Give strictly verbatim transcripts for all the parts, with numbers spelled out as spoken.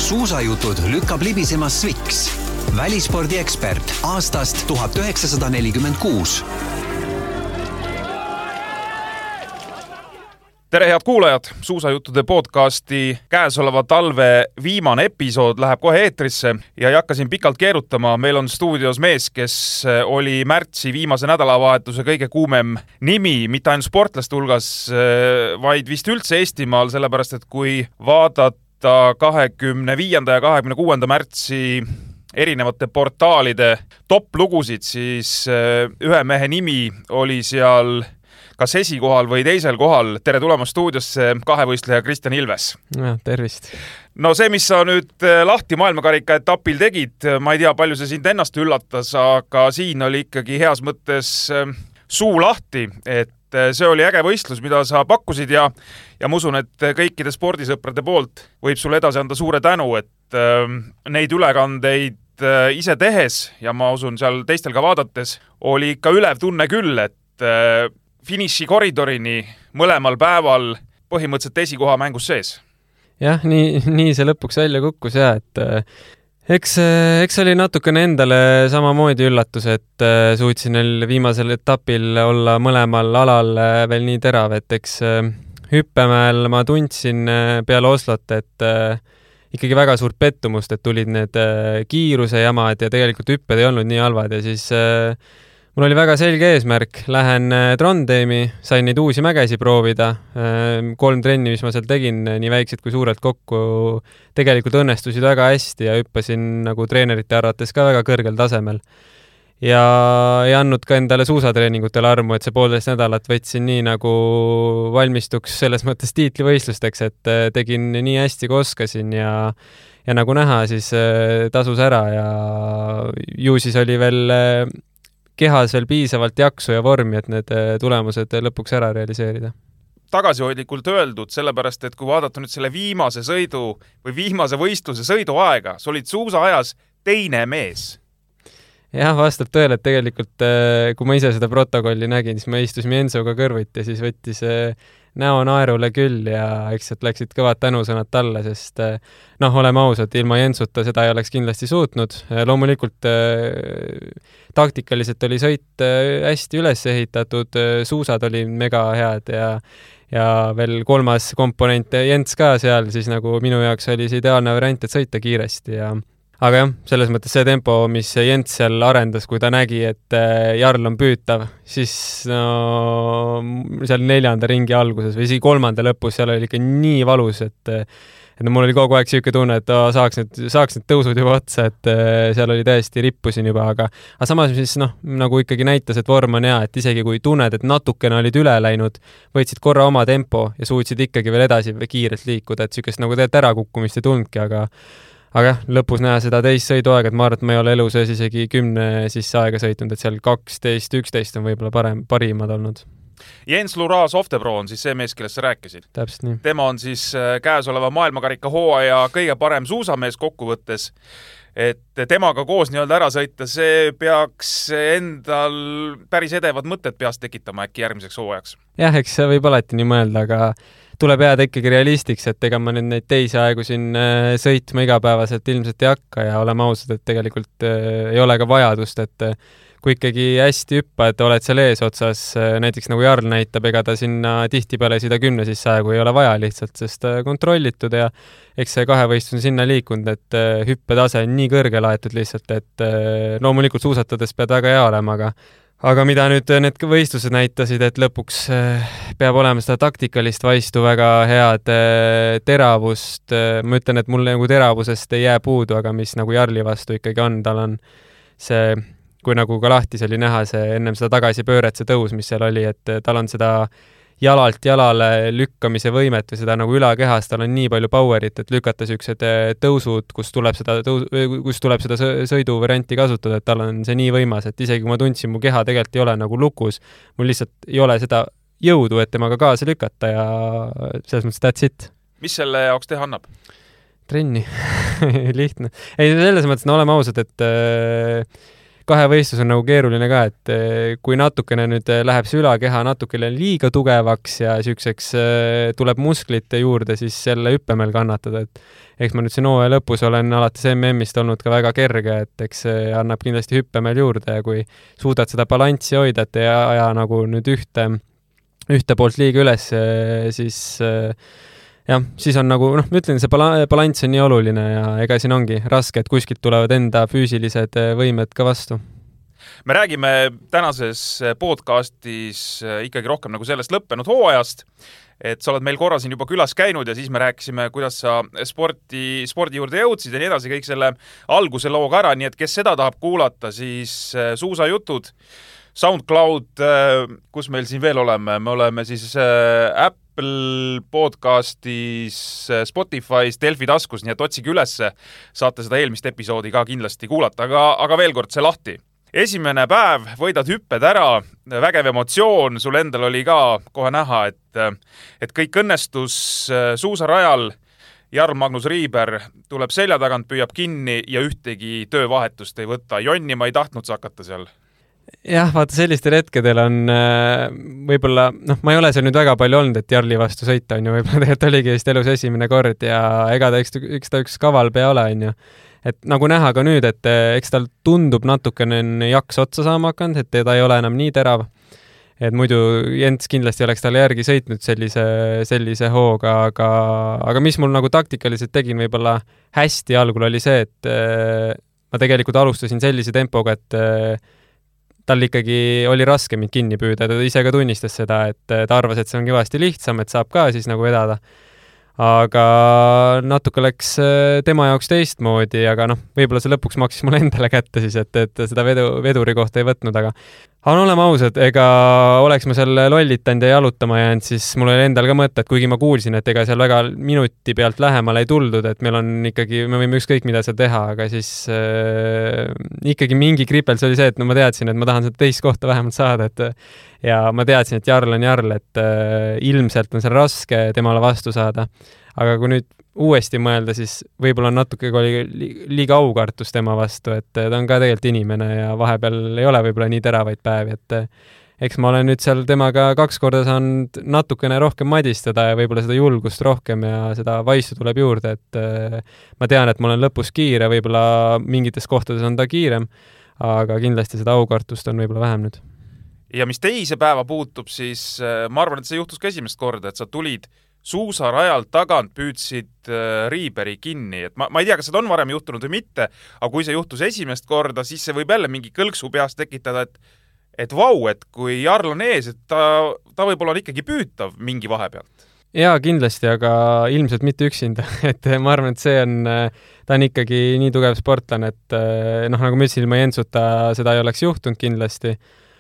Suusajutud lükkab libisema Sviks. Välispordiekspert aastast tuhat üheksasada nelikümmend kuus. Tere head kuulajad, Suusajuttude podcasti käesoleva talve viimane episood läheb kohe eetrisse ja ei hakka siin pikalt keerutama. Meil on stuudios mees, kes oli märtsi viimase nädalavahetuse kõige kuumem nimi, mitte ainult sportlaste hulgas, vaid vist üldse Eestimaal, sellepärast et kui vaadata kahekümne viienda ja kahekümne kuuenda märtsi erinevate portaalide top lugusid, siis ühe mehe nimi oli seal kas esikohal või teisel kohal. Tere tulemast stuudiosse, kahevõistleja Kristjan Ilves. Ja, tervist. No see, mis sa nüüd lahti maailmakarika etapil tegid, ma ei tea, palju see sind ennast üllatas, aga siin oli ikkagi heas mõttes suu lahti, et see oli äge võistlus, mida sa pakkusid ja, ja ma usun, et kõikide spordisõprade poolt võib sulle edasi anda suure tänu, et neid ülekandeid ise tehes ja ma usun seal teistel ka vaadates oli ikka ülev tunne küll, et finiši koridorini mõlemal päeval põhimõtteliselt esikoha mängus sees. Jah, nii, nii see lõpuks välja kukkus ja, et eks, eks oli natukene endale samamoodi üllatus, et suutsin neil viimasel etapil olla mõlemal alal veel nii terav, et eks hüppemäel ma tundsin peale Oslot, et ikkagi väga suurt pettumust, et tulid need kiiruse jamad ja tegelikult hüpped ei olnud nii halvad ja siis mul oli väga selge eesmärk, lähen Trondheimi, sain neid uusi mägesi proovida, kolm trenni, mis ma seal tegin, nii väiksed kui suurelt kokku, tegelikult õnnestusid väga hästi ja hüppasin nagu treenerite arvates ka väga kõrgel tasemel. Ja ei andnud ka endale suusatreeningutel armu, et see poolteist nädalat võtsin nii nagu valmistuks selles mõttes tiitlivõistlusteks, et tegin nii hästi kui oskasin ja, ja nagu näha, siis tasus ära ja ju siis oli veel kehas veel piisavalt jaksu ja vormi, et need tulemused lõpuks ära realiseerida. Tagasihoidlikult öeldud, sellepärast, et kui vaadata nüüd selle viimase sõidu või viimase võistluse sõiduaega, sa olid suusaajas teine mees. Jah, vastab tõele, et tegelikult kui ma ise seda protokolli nägin, siis ma istusime Ensoga kõrvuti ja siis võttis näo naerule küll ja eks sealt läksid kõvad tänusõnad talle, sest noh, oleme ausad, ilma Jensuta seda ei oleks kindlasti suutnud. Loomulikult taktikaliselt oli sõit hästi üles ehitatud, suusad oli mega head ja, ja veel kolmas komponent Jens ka seal, siis nagu minu jaoks oli see ideaalne variant, et sõita kiiresti ja aga jah, selles mõttes see tempo, mis Jens seal arendas, kui ta nägi, et Jarl on püütav, siis no, seal neljanda ringi alguses või isegi kolmanda lõpus seal oli ikka nii valus, et, et no, mul oli kogu aeg siuke tunne, et oh, saaks, need, saaks need tõusud juba otsa, et seal oli täiesti rippusin juba, aga, aga samas siis noh, nagu ikkagi näitas, et vorm on hea, et isegi kui tunned, et natukene olid üle läinud, võtsid korra oma tempo ja suutsid ikkagi veel edasi kiirelt liikuda, et siukest nagu teed ärakukkumist ei tundki, aga Aga jah, lõpus näha seda teist sõiduaega, et ma arvan, et ma ei ole elu sees isegi kümne siis aega sõitnud, et seal kaksteist üksteist on võib-olla parem, parimad olnud. Jens Luraa Softepro on siis see mees, kellest sa rääkisid. Täpselt nii. Tema on siis käesoleva maailmakarika hooaja kõige parem suusamees kokkuvõttes, et temaga koos nii-öelda ära sõita, see peaks endal päris edevad mõtted peast tekitama äkki järgmiseks hooajaks. Jah, eks võib alati nii mõelda, aga tuleb jääda ikkagi realistiks, et ega ma nüüd neid teisi aegu siin sõitma igapäevaselt ilmselt ei hakka ja oleme ausad, et tegelikult ei ole ka vajadust, et kui ikkagi hästi hüppad, oled seal ees otsas, näiteks nagu Jarl näitab, ega ta sinna tihtipeale sida kümne siis saegu ei ole vaja lihtsalt, sest kontrollitud ja eks see kahevõistlus on sinna liikunud, et hüppetase on nii kõrge laetud lihtsalt, et loomulikult suusatades pead väga hea olema, aga Aga mida nüüd need võistlused näitasid, et lõpuks peab olema seda taktikalist vaistu väga head teravust. Ma ütlen, et mul nagu teravusest ei jää puudu, aga mis nagu Jarli vastu ikkagi on, tal on see, kui nagu ka lahtis oli näha see ennem seda tagasipööret, see tõus, mis seal oli, et tal on seda jalalt jalale lükkamise võimet või seda nagu ülakehas, tal on nii palju powerit, et lükata siuksed tõusud, kus tuleb seda, tõus, kus tuleb seda sõiduvarianti kasutada, et tal on see nii võimas, et isegi kui ma tundsin, mu keha tegelikult ei ole nagu lukus, mul lihtsalt ei ole seda jõudu, et temaga kaasa lükata ja selles mõttes that's it. Mis selle jaoks teha annab? Trenni. Lihtne. Ei, selles mõttes, no oleme ausad, et kahevõistlus on nagu keeruline ka, et kui natukene nüüd läheb see ülakeha natukene liiga tugevaks ja siukseks tuleb musklite juurde, siis selle hüppemel kannatada, et eks ma nüüd siin hooaja lõpus olen alates M M-ist olnud ka väga kerge, et eks see annab kindlasti hüppemel juurde ja kui suudad seda balanssi hoida, et ei aja nagu nüüd ühte, ühte poolt liiga üles, siis jah, siis on nagu, noh, ma ütlen, see balanss on nii oluline ja ega siin ongi raske, et kuskilt tulevad enda füüsilised võimed ka vastu. Me räägime tänases podcastis ikkagi rohkem nagu sellest lõppenud hooajast, et sa oled meil korra siin juba külas käinud ja siis me rääkisime, kuidas sa sporti, spordi juurde jõudsid ja nii edasi, kõik selle alguse looga ära, nii et kes seda tahab kuulata, siis suusajutud, SoundCloud, kus meil siin veel oleme, me oleme siis Apple podcastis, Spotify's, Delfi taskus, nii et otsige ülesse, saate seda eelmist episoodi ka kindlasti kuulata, aga, aga veel kord see lahti. Esimene päev, võidad hüpped ära, vägev emotsioon, sul endal oli ka kohe näha, et, et kõik õnnestus suusarajal, Jarl Magnus Riiber tuleb selja tagant, püüab kinni ja ühtegi töövahetust ei võtta. Jonni, ma ei tahtnud sa hakata seal. Jah, vaata sellistel hetkedel on võib-olla, noh, ma ei ole seal nüüd väga palju olnud, et Jarli vastu sõita on ju, võib-olla tegelikult oligi vist elus esimene kord ja ega ta üks, üks, ta üks kaval pea ole on ju. Et nagu näha ka nüüd, et eks tal tundub natukene jaks otsa saama hakanud, et ta ei ole enam nii terav. Et muidu Jens kindlasti oleks talle järgi sõitnud sellise, sellise hooga, aga, aga mis mul nagu taktikaliselt tegin võib-olla hästi algul oli see, et ma tegelikult alustasin sellise tempoga, et tal ikkagi oli raske mind kinni püüda, ta ise ka tunnistas seda, et ta arvas, et see on kõvasti lihtsam, et saab ka siis nagu vedada. Aga natuke läks tema jaoks teistmoodi, aga noh, võib-olla see lõpuks maksis mulle endale kätte siis, et, et seda vedu, veduri kohta ei võtnud, aga on olema ausad, ega oleks ma seal lollitanud ja jalutama jäänud, siis mul oli endal ka mõte, et kuigi ma kuulsin, et ega seal väga minuti pealt lähemale ei tuldud, et meil on ikkagi, me võime ükskõik mida seal teha, aga siis äh, ikkagi mingi kripels oli see, et no ma teadsin, et ma tahan seda teist kohta vähemalt saada, et ja ma teadsin, et Jarl on Jarl, et äh, ilmselt on seal raske temale vastu saada, aga kui nüüd uuesti mõelda, siis võib-olla natuke oli liiga aukartus tema vastu, et ta on ka tegelikult inimene ja vahepeal ei ole võib-olla nii teravaid päevi, et eks ma olen nüüd seal temaga kaks korda saanud natukene rohkem madistada ja võib-olla seda julgust rohkem ja seda vaistu tuleb juurde, et ma tean, et ma olen lõpus kiire, võib-olla mingites kohtades on ta kiirem, aga kindlasti seda aukartust on võib-olla vähem nüüd. Ja mis teise päeva puutub, siis ma arvan, et see juhtus ka esimest korda, et sa tulid suusarajalt tagant püüdsid Riiberi kinni, et ma, ma ei tea, kas seda on varem juhtunud või mitte, aga kui see juhtus esimest korda, siis see võib jälle mingi kõlksu peast tekitada, et, et vau, et kui Jarl on ees, et ta, ta võib-olla on ikkagi püütav mingi vahepealt. Jaa, kindlasti, aga ilmselt mitte üksinda, et ma arvan, et see on, ta on ikkagi nii tugev sportlane, et noh, nagu ma ütlesin, ilma Jensuta seda ei oleks juhtunud kindlasti.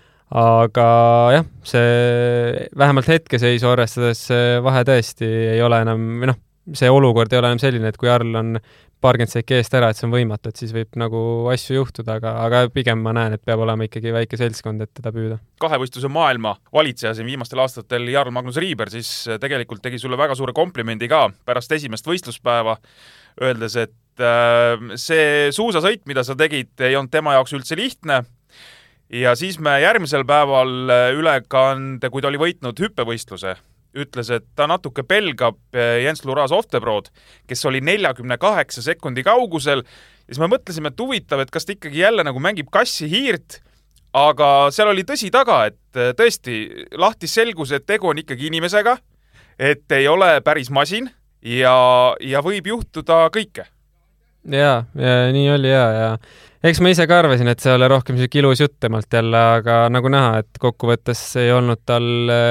Aga jah, see vähemalt hetkeseisu arvestades vahe tõesti ei ole enam, või noh, see olukord ei ole enam selline, et kui Jarl on paarkümmend seiki eest ära, et see on võimatu, et siis võib nagu asju juhtuda, aga, aga pigem ma näen, et peab olema ikkagi väike seltskond, et teda püüda. Kahevõistluse maailma valitseja siin viimastel aastatel Jarl Magnus Riiber siis tegelikult tegi sulle väga suure komplimendi ka pärast esimest võistluspäeva, öeldes, et äh, see suusasõit, mida sa tegid, ei olnud tema jaoks üldse lihtne. Ja siis me järgmisel päeval ülekande, kui ta oli võitnud hüppevõistluse, ütles, et ta natuke pelgab Jens Luras Oftebrod, kes oli neljakümne kaheksa sekundi kaugusel. Ja siis me mõtlesime, et huvitav, et kas ta ikkagi jälle nagu mängib kassi hiirt, aga seal oli tõsi taga, et tõesti lahti selgus, et tegu on ikkagi inimesega, et ei ole päris masin ja, ja võib juhtuda kõike. Jaa, ja nii oli ja, ja eks ma ise ka arvasin, et see oli rohkem selline ilus jutt temalt jälle, aga nagu näha, et kokkuvõttes ei olnud tal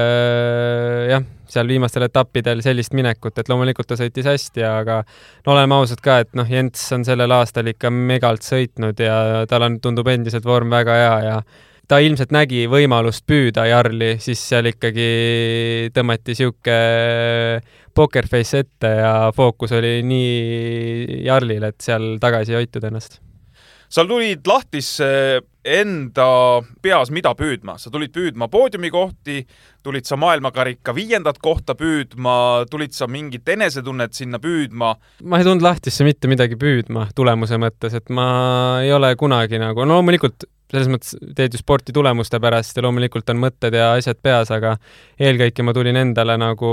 äh, jah, seal viimastel etappidel sellist minekut, et loomulikult ta sõitis hästi, aga no oleme ausad ka, et noh, Jens on sellel aastal ikka megalt sõitnud ja tal on, tundub endiselt vorm väga hea ja ta ilmselt nägi võimalust püüda Jarli, siis seal ikkagi tõmmati siuke pokerface ette ja fookus oli nii Jarlil, et seal tagasi ei hoitud ennast. Seal tulid lahtisse enda peas mida püüdma? Sa tulid püüdma poodiumi kohti, tulid sa maailmakarika viiendat kohta püüdma, tulid sa mingit enesetunnet sinna püüdma? Ma ei tulnud lahtisse mitte midagi püüdma tulemuse mõttes, et ma ei ole kunagi nagu, no loomulikult selles mõttes teed ju sporti tulemuste pärast ja loomulikult on mõtted ja asjad peas, aga eelkõike ma tulin endale nagu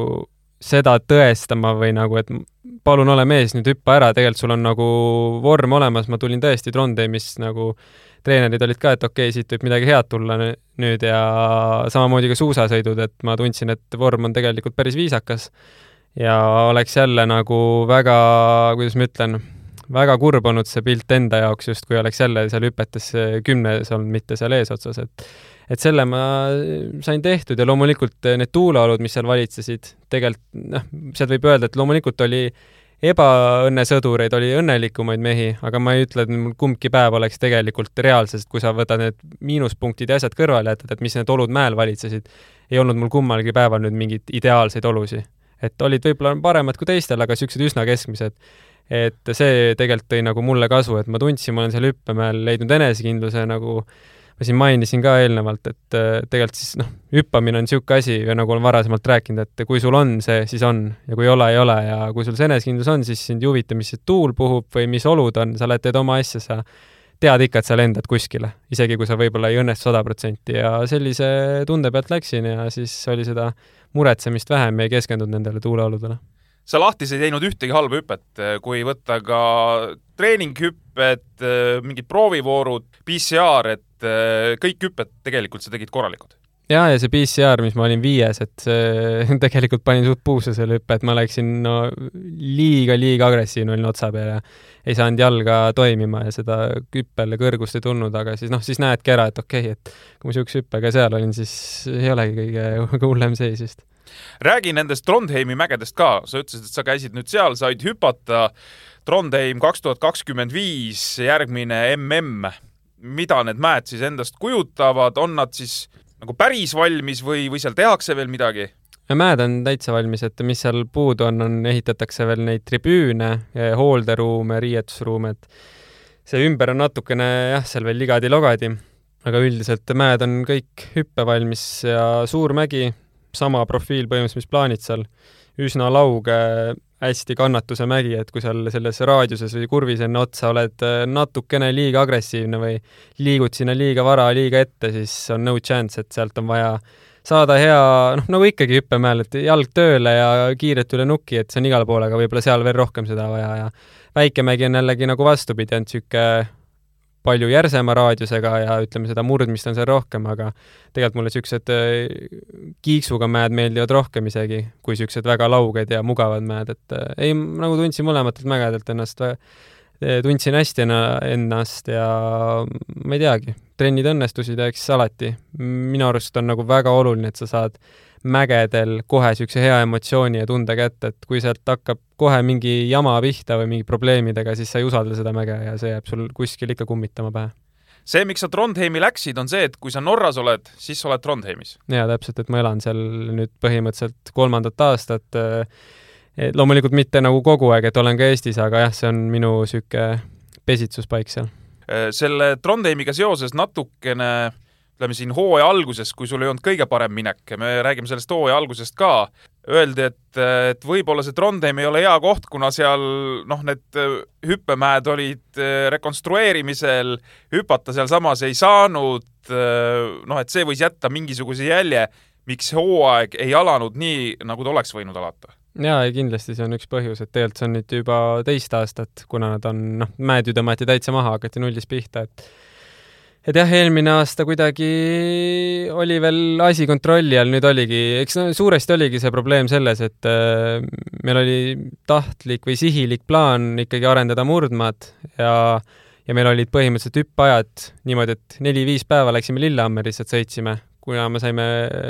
seda tõestama või nagu, et palun ole mees, nüüd hüppa ära, tegelikult sul on nagu vorm olemas, ma tulin tõesti Trondheimis nagu treenerid olid ka, et okei, siit võib midagi head tulla nüüd ja samamoodi ka suusasõidud, et ma tundsin, et vorm on tegelikult päris viisakas ja oleks jälle nagu väga, kuidas ma ütlen, väga kurb olnud see pilt enda jaoks, just kui oleks jälle seal hüpetes kümnes olnud, mitte seal eesotsas, et et selle ma sain tehtud ja loomulikult need tuulaolud, mis seal valitsesid, tegelikult, noh, sealt võib öelda, et loomulikult oli ebaõnnesõdureid, oli õnnelikumaid mehi, aga ma ei ütle, et mul kumbki päev oleks tegelikult reaalsest, kui sa võtad need miinuspunktid ja asjad kõrvale jätad, et mis need olud mäel valitsesid, ei olnud mul kummalgi päeval nüüd mingid ideaalseid olusi. Et olid võib-olla paremad kui teistel, aga siuksed üsna keskmised. Et see tegelikult tõi nagu mulle kasu, et ma tundsin, ma olen seal hüppemäel leidnud enesekindluse, nagu ma siin mainisin ka eelnevalt, et tegelikult siis noh, hüppamine on siuke asi ja nagu olen varasemalt rääkinud, et kui sul on see, siis on ja kui ei ole, ei ole ja kui sul see enesekindlus on, siis sind ei huvita, mis see tuul puhub või mis olud on, sa lähed teed oma asja, sa tead ikka, et sa lendad kuskile, isegi kui sa võib-olla ei õnnestu sada protsenti ja sellise tunde pealt läksin ja siis oli seda muretsemist vähem ja ei keskendunud nendele tuuleoludele. Sa lahtis ei teinud ühtegi halba hüpet, kui võtta ka treeninghüpped, mingid proovivoorud, P C R, et kõik hüpped tegelikult sa tegid korralikud. Ja, ja see P C R, mis ma olin viies, et see tegelikult panin suht puusse selle hüppe, et ma läksin no, liiga, liiga agressiivne olin otsa peale ja ei saanud jalga toimima ja seda hüppele kõrgust ei tulnud, aga siis, noh, siis näedki ära, et okei, et kui ma siukse hüppega seal olin, siis ei olegi kõige hullem seis just. Räägi nendest Trondheimi mägedest ka. Sa ütlesid, et sa käisid nüüd seal, said hüpata Trondheim kaks tuhat kakskümmend viis, järgmine M M. Mida need mäed siis endast kujutavad? On nad siis nagu päris valmis või, või seal tehakse veel midagi? Mäed on täitsa valmis, et mis seal puudu on, on ehitatakse veel neid tribüüne, hoolderuume, riietusruume, et see ümber on natukene, jah, seal veel ligadi-logadi, aga üldiselt mäed on kõik hüppe valmis ja suur mägi, sama profiil põhimõtteliselt, mis plaanid seal, üsna lauge, hästi kannatuse mägi, et kui seal selles raadiuses või kurvis enne otsa oled natukene liiga agressiivne või liigud sinna liiga vara, liiga ette, siis on no chance, et sealt on vaja saada hea, noh, nagu ikkagi hüppemäel, et jalg tööle ja kiiret üle nuki, et see on igal pool, aga võib-olla seal veel rohkem seda vaja ja väikemägi on jällegi nagu vastupidi, on siuke palju järsema raadiusega ja ütleme seda murdmist on seal rohkem, aga tegelikult mulle siuksed kiiksuga mäed meeldivad rohkem isegi, kui siuksed väga lauged ja mugavad mäed, et ei, nagu tundsin mõlematelt mägedelt ennast, tundsin hästi ennast ja ma ei teagi, trennid õnnestusid ja eks alati. Minu arust on nagu väga oluline, et sa saad mägedel kohe siukse hea emotsiooni ja tunde kätte, et kui sealt hakkab kohe mingi jama pihta või mingi probleemidega, siis sa ei usalda seda mäge ja see jääb sul kuskil ikka kummitama pähe. See, miks sa Trondheimi läksid, on see, et kui sa Norras oled, siis sa oled Trondheimis. Jaa, täpselt, et ma elan seal nüüd põhimõtteliselt kolmandat aastat. Loomulikult mitte nagu kogu aeg, et olen ka Eestis, aga jah, see on minu süke pesitsuspaik seal. Selle Trondheimiga seoses natukene ütleme siin hooaja alguses, kui sul ei olnud kõige parem minek, me räägime sellest hooaja algusest ka, öeldi, et, et võib-olla see Trondheim ei ole hea koht, kuna seal noh, need hüppemäed olid rekonstrueerimisel, hüpata seal samas ei saanud, noh, et see võis jätta mingisuguse jälje, miks hooaeg ei alanud nii, nagu ta oleks võinud alata. Jaa, ja kindlasti see on üks põhjus, et tegelikult see on nüüd juba teist aastat, kuna nad on, noh, mäed ju tõmmati täitsa maha, hakati nullis pihta, et Et jah, eelmine aasta kuidagi oli veel asi kontrolli all, nüüd oligi, eks no, suuresti oligi see probleem selles, et äh, meil oli tahtlik või sihilik plaan ikkagi arendada murdmaad ja, ja meil olid põhimõtteliselt hüppajad niimoodi, et neli-viis päeva läksime Lillehammer lihtsalt sõitsime, kuna me saime,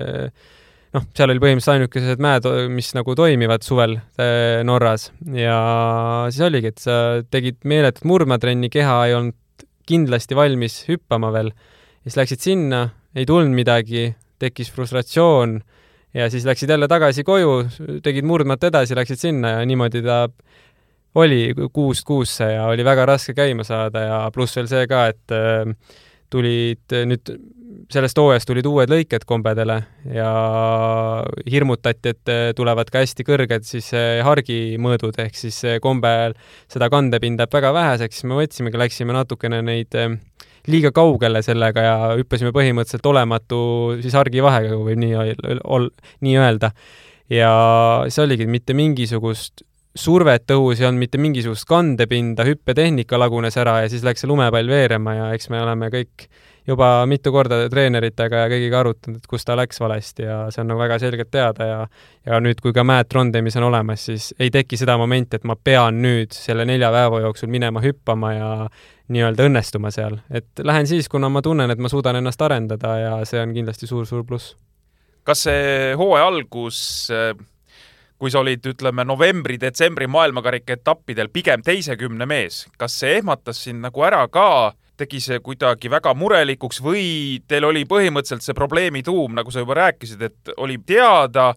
noh, seal oli põhimõtteliselt ainukesed mäed, mis nagu toimivad suvel äh, Norras ja siis oligi, et sa tegid meeletut murdmaatrenni, keha ei olnud kindlasti valmis hüppama veel. Ja siis läksid sinna, ei tulnud midagi, tekkis frustratsioon ja siis läksid jälle tagasi koju, tegid murdmat edasi, läksid sinna ja niimoodi ta oli kuust kuusse ja oli väga raske käima saada ja pluss veel see ka, et tulid nüüd, sellest hooajast tulid uued lõiked kombedele ja hirmutati, et tulevad ka hästi kõrged siis hargi mõõdud, ehk siis kombel seda kandepinda väga väheseks, siis me võtsimegi, läksime natukene neid liiga kaugele sellega ja hüppasime põhimõtteliselt olematu siis hargi vahega, kui võib nii, ol, nii öelda. Ja see oligi mitte mingisugust survet õhus ja on mitte mingisugust kandepinda, hüppetehnika lagunes ära ja siis läks see lumepall veerema ja eks me oleme kõik juba mitu korda treeneritega ja kõigiga arutanud, et kus ta läks valesti ja see on nagu väga selgelt teada ja, ja nüüd, kui ka Matt Rondemis on olemas, siis ei teki seda momenti, et ma pean nüüd selle nelja päeva jooksul minema hüppama ja nii-öelda õnnestuma seal. Et lähen siis, kuna ma tunnen, et ma suudan ennast arendada ja see on kindlasti suur-suur pluss. Kas see hooaja algus, kui sa olid, ütleme, novembri-detsembri maailmakarika etappidel pigem teise kümne mees, kas see ehmatas sind nagu ära ka, tegi see kuidagi väga murelikuks või teil oli põhimõtteliselt see probleemi tuum, nagu sa juba rääkisid, et oli teada,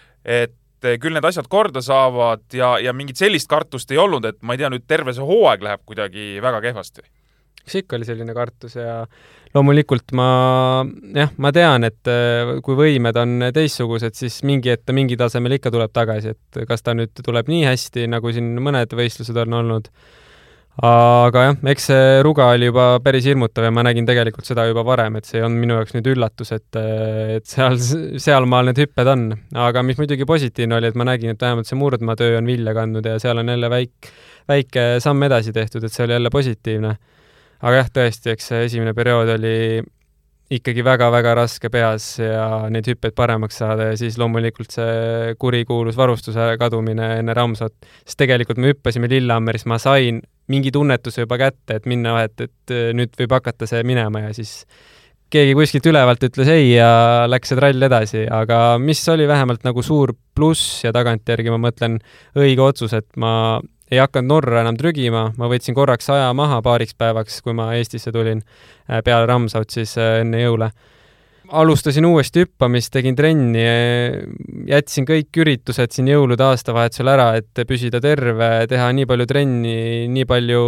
et küll need asjad korda saavad ja, ja mingit sellist kartust ei olnud, et ma ei tea, nüüd terve see hooaeg läheb kuidagi väga kehvasti? Eks ikka oli selline kartus ja loomulikult ma, jah, ma tean, et kui võimed on teistsugused, siis mingi ette, mingi tasemel ikka tuleb tagasi, et kas ta nüüd tuleb nii hästi, nagu siin mõned võistlused on olnud. Aga jah, eks see ruga oli juba päris hirmutav ja ma nägin tegelikult seda juba varem, et see on minu jaoks nüüd üllatus, et, et seal, seal maal need hüpped on. Aga mis muidugi positiivne oli, et ma nägin, et vähemalt see murdmaa töö on vilja kandnud ja seal on jälle väik, väike samm edasi tehtud, et see oli jälle positiivne. Aga jah, tõesti, eks see esimene periood oli ikkagi väga-väga raske peas ja neid hüppeid paremaks saada ja siis loomulikult see kurikuulus varustuse kadumine enne Ramsot. Sest tegelikult me hüppasime Lillehammeris, ma sain mingi tunnetuse juba kätte, et minna, et, et nüüd võib hakata see minema ja siis keegi kuskilt ülevalt ütles ei ja läks see trall edasi, aga mis oli vähemalt nagu suur pluss ja tagantjärgi ma mõtlen õige otsus, et ma ei hakanud Norra enam trügima, ma võtsin korraks aja maha paariks päevaks, kui ma Eestisse tulin peale Ramsaut siis enne jõule. Alustasin uuesti hüppamist, tegin trenni, jätsin kõik üritused siin jõulude aastavahetusel ära, et püsida terve, teha nii palju trenni, nii palju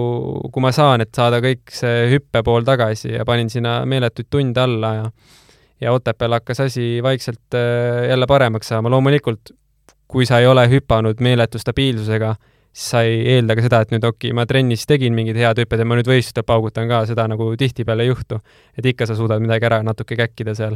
kui ma saan, et saada kõik see hüppe pool tagasi ja panin sinna meeletuid tunde alla ja, ja Otepääl hakkas asi vaikselt jälle paremaks saama. Loomulikult, kui sa ei ole hüpanud meeletu stabiilsusega, siis sa ei eelda ka seda, et nüüd okei, ma trennis tegin mingid head hüpped ja ma nüüd võistlustel paugutan ka, seda nagu tihtipeale ei juhtu. Et ikka sa suudad midagi ära natuke käkkida seal.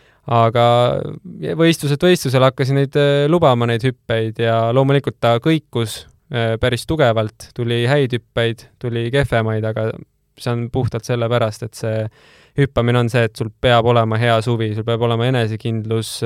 Aga võistlused võistlusel hakkasin neid lubama neid hüppeid ja loomulikult ta kõikus päris tugevalt, tuli häid hüppeid, tuli kehvemaid, aga see on puhtalt selle pärast, et see hüppamine on see, et sul peab olema hea suvi, sul peab olema enesekindlus,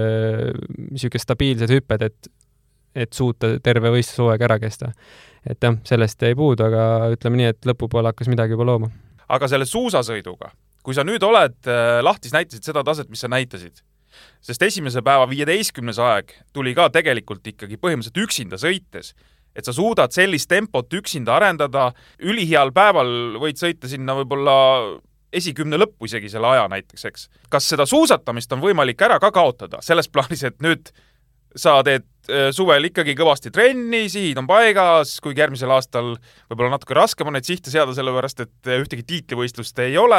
niisugune stabiilsed hüpped, et et suuta terve võistlushooaeg ära kesta. Et jah, sellest ei puudu, aga ütleme nii, et lõpupoole hakkas midagi juba looma. Aga selle suusasõiduga, kui sa nüüd oled lahtis, näitasid seda taset, mis sa näitasid, sest esimese päeva viieteistkümnes aeg tuli ka tegelikult ikkagi põhimõtteliselt üksinda sõites, et sa suudad sellist tempot üksinda arendada, üliheal päeval võid sõita sinna võib-olla esikümne lõppu isegi selle aja näiteks, eks. Kas seda suusatamist on võimalik ära ka kaotada selles plaanis, et nüüd sa teed suvel ikkagi kõvasti trenni, sihid on paigas, kuigi järgmisel aastal võib-olla natuke raskem on neid sihte seada, sellepärast et ühtegi tiitlivõistlust ei ole,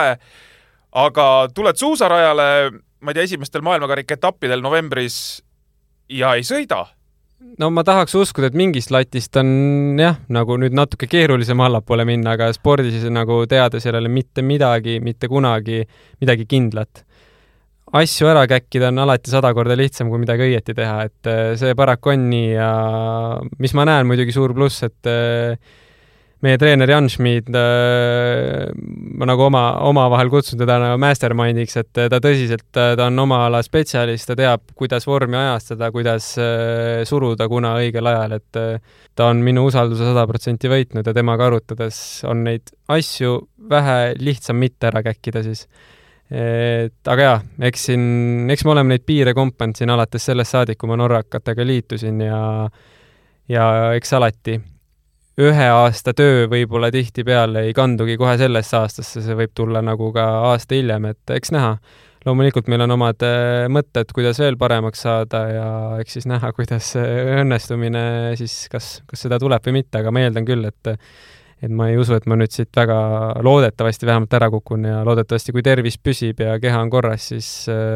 aga tuled suusarajale, ma ei tea, esimestel maailmakarika etappidel novembris ja ei sõida? No ma tahaks uskuda, et mingist latist on jah, nagu nüüd natuke keerulisem allapoole minna, aga spordis nagu teada sellele mitte midagi, mitte kunagi midagi kindlat. Asju ära käkkida on alati sada korda lihtsam, kui midagi õieti teha, et see paraku on nii ja mis ma näen muidugi suur pluss, et meie treener Jan Schmid, ma nagu oma, oma vahel kutsun teda nagu mastermindiks, et ta tõsiselt, ta on oma ala spetsialist, ta teab, kuidas vormi ajastada, kuidas suruda kuna õigel ajal, et ta on minu usalduse sada protsenti võitnud ja temaga arutades on neid asju vähe lihtsam mitte ära käkkida siis. Et, aga jah, eks, siin, eks me oleme neid piire kompanud siin alates sellest saadik, kui ma Norrakatega liitusin ja, ja eks alati ühe aasta töö võib-olla tihti peale ei kandugi kohe sellesse aastasse, see võib tulla nagu ka aasta hiljem, et eks näha. Loomulikult meil on omad mõtted, kuidas veel paremaks saada ja eks siis näha, kuidas õnnestumine siis, kas, kas seda tuleb või mitte, aga ma eeldan küll, et et ma ei usu, et ma nüüd siit väga loodetavasti vähemalt ära kukun ja loodetavasti, kui tervis püsib ja keha on korras, siis,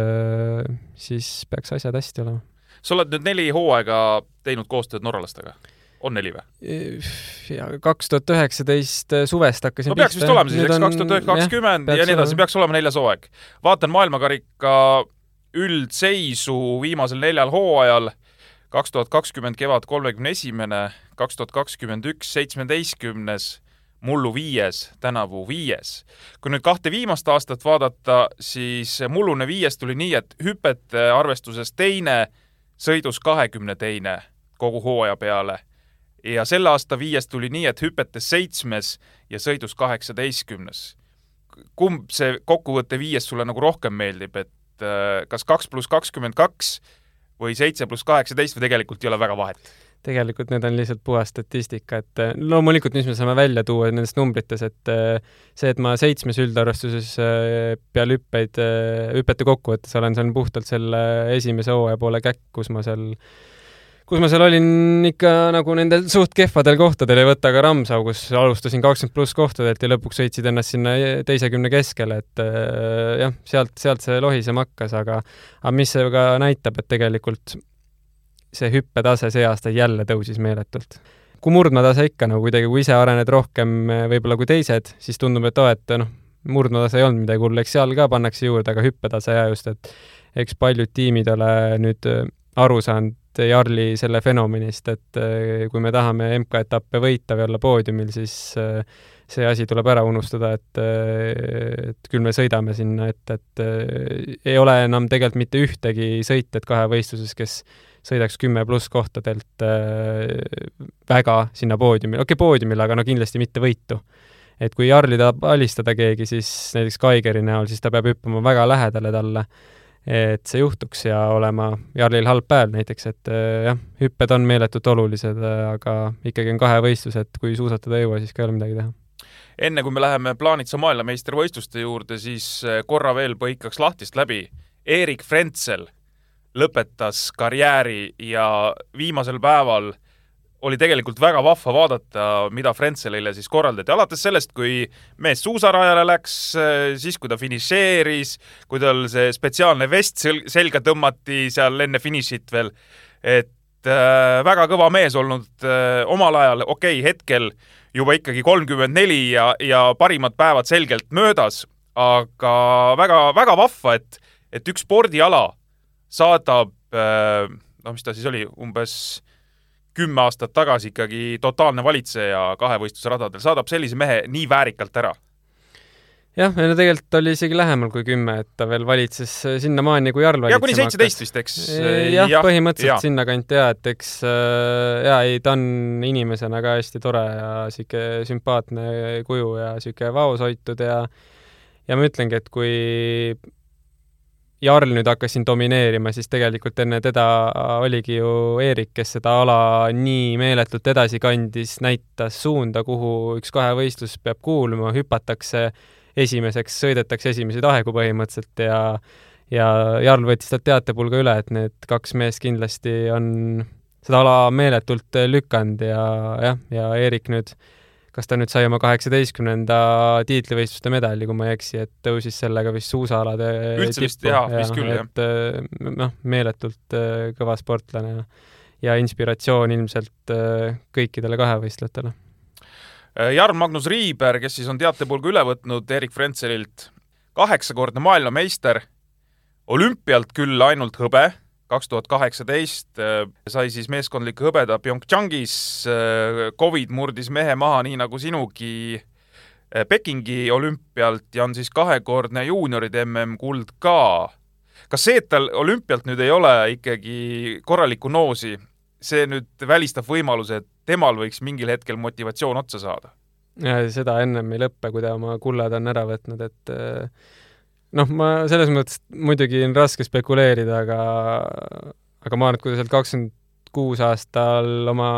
siis peaks asjad hästi olema. Sa oled nüüd neli hooaega teinud koostööd norralastega? On neli või? Ja kaks tuhat üheksateist suvest hakkasin no peaks vist olema siis, eks kaks tuhat kakskümmend ja nii edasi, peaks olema neljas hooaeg. Vaatan maailmakarika üldseisu viimasel neljal hooajal, kaks tuhat kakskümmend kevad kolmekümne esimene, kaks tuhat kakskümmend üks seitsmeteistkümnes, mullu viies, tänavu viies. Kui nüüd kahte viimast aastat vaadata, siis mullune viies tuli nii, et hüpete arvestuses teine, sõidus kahekümne teine kogu hooaja peale. Ja selle aasta viies tuli nii, et hüpetes seitsmes ja sõidus kaheksateistkümnes. Kumb see kokkuvõtte viies sulle nagu rohkem meeldib, et kas kaks pluss kakskümmend kaks või seitse pluss kaheksateist või tegelikult ei ole väga vahet? Tegelikult need on lihtsalt puha statistika, et loomulikult, mis me saame välja tuua nendest numbrites, et see, et ma seitsmes üldarvestuses peal hüppeid, hüpete kokkuvõttes olen, see on puhtalt selle esimese hooaja poole käkk, kus ma seal kus ma seal olin ikka nagu nendel suht kehvadel kohtadel ei võtta ka Ramsau, kus alustasin kakskümmend pluss kohtadelt ja lõpuks sõitsid ennast sinna teisekümne keskele, et jah, sealt, sealt see lohisem hakkas, aga, aga mis see ka näitab, et tegelikult see hüppetase see aasta jälle tõusis meeletult. Kui murdmatase ikka, nagu kuidagi, kui ise arened rohkem võib-olla kui teised, siis tundub, et oo, et noh, murdmatase ei olnud midagi hullu, eks seal ka pannakse juurde, aga hüppetase ja just, et eks paljud tiimid ole nüüd aru saanud Jarli selle fenomenist, et kui me tahame M K-etappe võita või olla poodiumil, siis see asi tuleb ära unustada, et, et küll me sõidame sinna, et, et ei ole enam tegelikult mitte ühtegi sõitjat kahe võistluses, kes sõidaks kümme pluss kohtadelt väga sinna poodiumil. Okei, poodiumil, aga no kindlasti mitte võitu. Et kui Jarli tahab alistada keegi, siis näiteks Kaigeri näol, siis ta peab hüppama väga lähedale talle, et see juhtuks ja olema Jarlil halb päev näiteks, et jah, hüpped on meeletult olulised, aga ikkagi on kahe võistlus, et kui suusatada ei jõua, siis ka ei ole midagi teha. Enne kui me läheme Plaanitsa maailmameistervõistluste juurde, siis korra veel põikaks lahtist läbi. Erik Frenzel lõpetas karjääri ja viimasel päeval oli tegelikult väga vahva vaadata, mida Frenzelile siis korraldati. Alates sellest, kui mees suusarajale läks, siis kui ta finišeeris, kui tal see spetsiaalne vest selga tõmmati seal enne finišit veel, et äh, väga kõva mees olnud äh, omal ajal, okei, hetkel juba ikkagi kolmkümmend neli ja, ja parimad päevad selgelt möödas, aga väga, väga vahva, et, et üks spordiala saadab, äh, no mis ta siis oli, umbes kümme aastat tagasi ikkagi totaalne valitseja kahevõistluse radadel, saadab sellise mehe nii väärikalt ära. Jah, no tegelikult oli isegi lähemal kui kümme, et ta veel valitses sinna maani, kui Jarl valitsema ja kuni seitseteist vist, eks? Jah, ja, põhimõtteliselt ja. Sinna kanti ja, et eks ja, ei, ta on inimesena ka hästi tore ja siuke sümpaatne kuju ja siuke vaos hoitud ja ja ma ütlengi, et kui Jarl nüüd hakkasin domineerima, siis tegelikult enne teda oligi ju Erik, kes seda ala nii meeletult edasi kandis, näitas suunda, kuhu üks kahe võistlus peab kuuluma, hüpatakse esimeseks, sõidetakse esimesi taegu põhimõtteliselt ja, ja Jarl võttis ta teatepulga üle, et need kaks meest kindlasti on seda ala meeletult lükanud ja, ja, ja Erik nüüd kas ta nüüd sai oma kaheksateistkümnenda tiitlivõistluste medali, kui ma ei eksi, et tõusis sellega vist suusaalade üldse vist, jah, vist küll, jah. Et noh, meeletult kõva sportlane ja, ja inspiratsioon ilmselt kõikidele kahevõistlejatele. Jarl Magnus Riiber, kes siis on teatepulga üle võtnud Erik Frenzelilt, kaheksakordne maailmameister, olümpialt küll ainult hõbe, kaks tuhat kaheksateist sai siis meeskondlik hõbeda Pyeongchangis, Covid murdis mehe maha nii nagu sinugi Pekingi olümpialt ja on siis kahekordne juunioride M M kuld ka. Kas see, et tal olümpialt nüüd ei ole ikkagi korralikku noosi, see nüüd välistab võimaluse, et temal võiks mingil hetkel motivatsioon otsa saada? Ja seda ennem ei lõppe, kui ta oma kullad on ära võtnud, et noh, ma selles mõttes muidugi on raske spekuleerida, aga, aga ma arvan, et kui ta sealt kakskümmend kuus aastal oma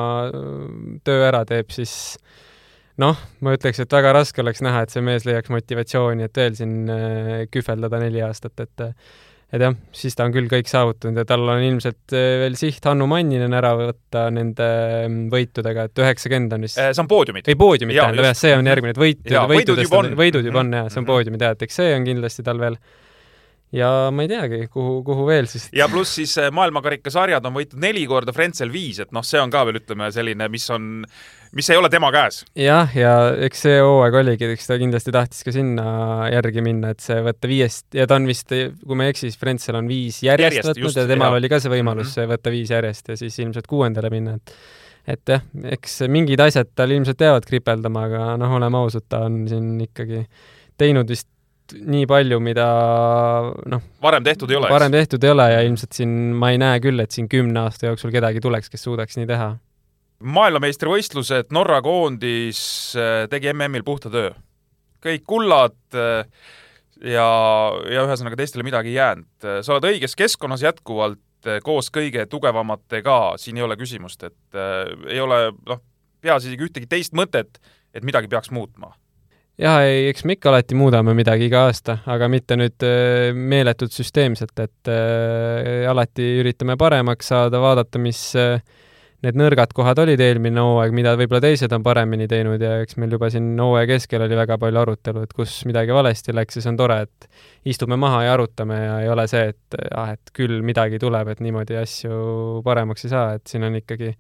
töö ära teeb, siis noh, ma ütleks, et väga raske oleks näha, et see mees leiaks motivatsiooni, et veel siin kühveldada neli aastat, et et jah, siis ta on küll kõik saavutanud ja tal on ilmselt veel siht Hannu Manninen ära võtta nende võitudega, et üheksakümmend on vist. See on poodiumid. Ei, poodiumid ja, tähendab, jah, see on järgmine, et võit, ja, võidud juba on. Võidud juba on, jah, see on poodiumid, jah, et eks see on kindlasti tal veel. Ja ma ei teagi, kuhu, kuhu veel siis. Ja pluss siis maailmakarikasarjad on võitud neli korda, Frenzel viis, et noh, see on ka veel, ütleme, selline, mis on mis ei ole tema käes. Jah, ja eks see hooaeg oligi, eks ta kindlasti tahtis ka sinna järgi minna, et see võtta viiest, ja ta on vist, kui ma eksis, Frenzel on viis järjest, järjest võtnud just, ja temal jah. Oli ka see võimalus mm -hmm. võtta viis järjest ja siis ilmselt kuuendale minna. Et, et jah, eks mingid asjad tal ilmselt jäävad kripeldama, aga noh, oleme ausad, ta on siin ikkagi teinud vist nii palju, mida noh, varem tehtud ei ole. Varem tehtud ei ole ja ilmselt siin ma ei näe küll, et siin kümne aasta jooksul kedagi tuleks, kes suudaks nii teha. Maailmameistrivõistlused Norra koondis tegi M M-il puhta töö. Kõik kullad ja, ja ühesõnaga teistele midagi jäänud. Sa oled õiges keskkonnas jätkuvalt koos kõige tugevamatega, siin ei ole küsimust, et äh, ei ole noh, peas isegi ühtegi teist mõtet, et midagi peaks muutma. Jah, ei, eks me ikka alati muudame midagi iga aasta, aga mitte nüüd äh, meeletult süsteemselt, et äh, alati üritame paremaks saada, vaadata, mis äh, need nõrgad kohad olid eelmine hooaeg, mida võib-olla teised on paremini teinud ja eks meil juba siin hooaja keskel oli väga palju arutelu, et kus midagi valesti läks ja see on tore, et istume maha ja arutame ja ei ole see, et, ah, et küll midagi tuleb, et niimoodi asju paremaks ei saa, et siin on ikkagi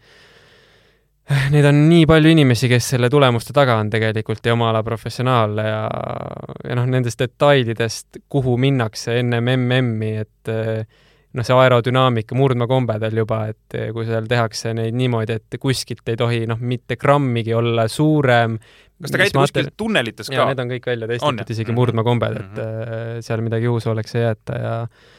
neid on nii palju inimesi, kes selle tulemuste taga on tegelikult ja oma ala professionaale ja, ja noh, nendest detailidest, kuhu minnakse enne M M-i, et noh, see aerodünaamika, murdmakombedel juba, et kui seal tehakse neid niimoodi, et kuskilt ei tohi noh, mitte grammigi olla suurem. Kas ta käite kuskil mater... tunnelites ka? Ja, need on kõik välja testitud, isegi murdmakombed, et mm-hmm. seal midagi juhusu oleks ei jäeta ja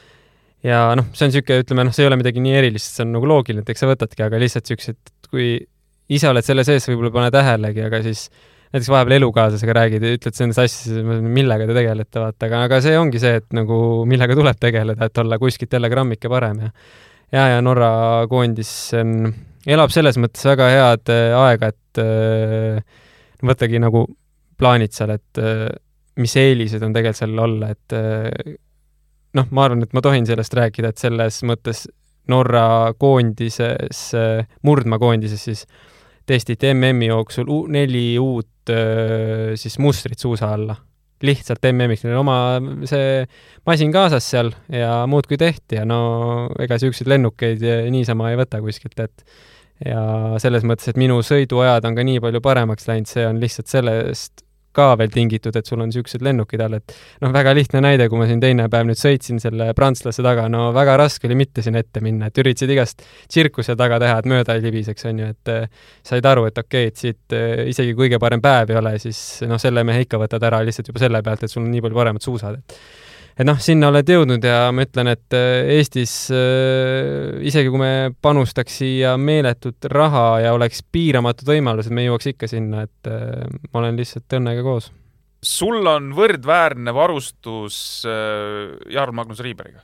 ja noh, see on siuke, ütleme, noh, see ei ole midagi nii erilist, see on nagu loogiline, et eks sa võtadki, aga lihtsalt siuksed, kui ise oled selle sees, võib-olla pane tähelegi, aga siis näiteks vahepeal elukaaslasega räägid ja ütled selles asjas, millega te tegelete, vaata, aga, aga see ongi see, et nagu millega tuleb tegeleda, et olla kuskilt jälle grammike parem ja ja, ja Norra koondis on, elab selles mõttes väga head aega, et äh, võttagi nagu plaanid seal, et äh, mis eelised on tegelikult seal olla, et äh, noh, ma arvan, et ma tohin sellest rääkida, et selles mõttes Norra koondises, murdma koondises siis testiti M M-i jooksul u- neli uut öö, siis mustrit suusa alla. Lihtsalt M M-iks neil oma see masin kaasas seal ja muud kui tehti ja no ega siukseid lennukeid niisama ei võta kuskilt, et ja selles mõttes, et minu sõiduajad on ka nii palju paremaks läinud, see on lihtsalt sellest ka veel tingitud, et sul on siuksed lennukid all, et noh, väga lihtne näide, kui ma siin teine päev nüüd sõitsin selle prantslase taga, no väga raske oli mitte siin ette minna, et üritasid igast tsirkuse taga teha, et mööda ei libiseks, on ju, et äh, said aru, et okei, et siit äh, isegi kõige parem päev ei ole, siis noh, selle mehe ikka võtad ära lihtsalt juba selle pealt, et sul on nii palju paremad suusad, et et noh, sinna oled jõudnud ja ma ütlen, et Eestis äh, isegi kui me panustaks siia meeletut raha ja oleks piiramatud võimalused, me jõuaks ikka sinna, et äh, ma olen lihtsalt õnnega koos. Sul on võrdväärne varustus äh, Jarl Magnus Riiberiga?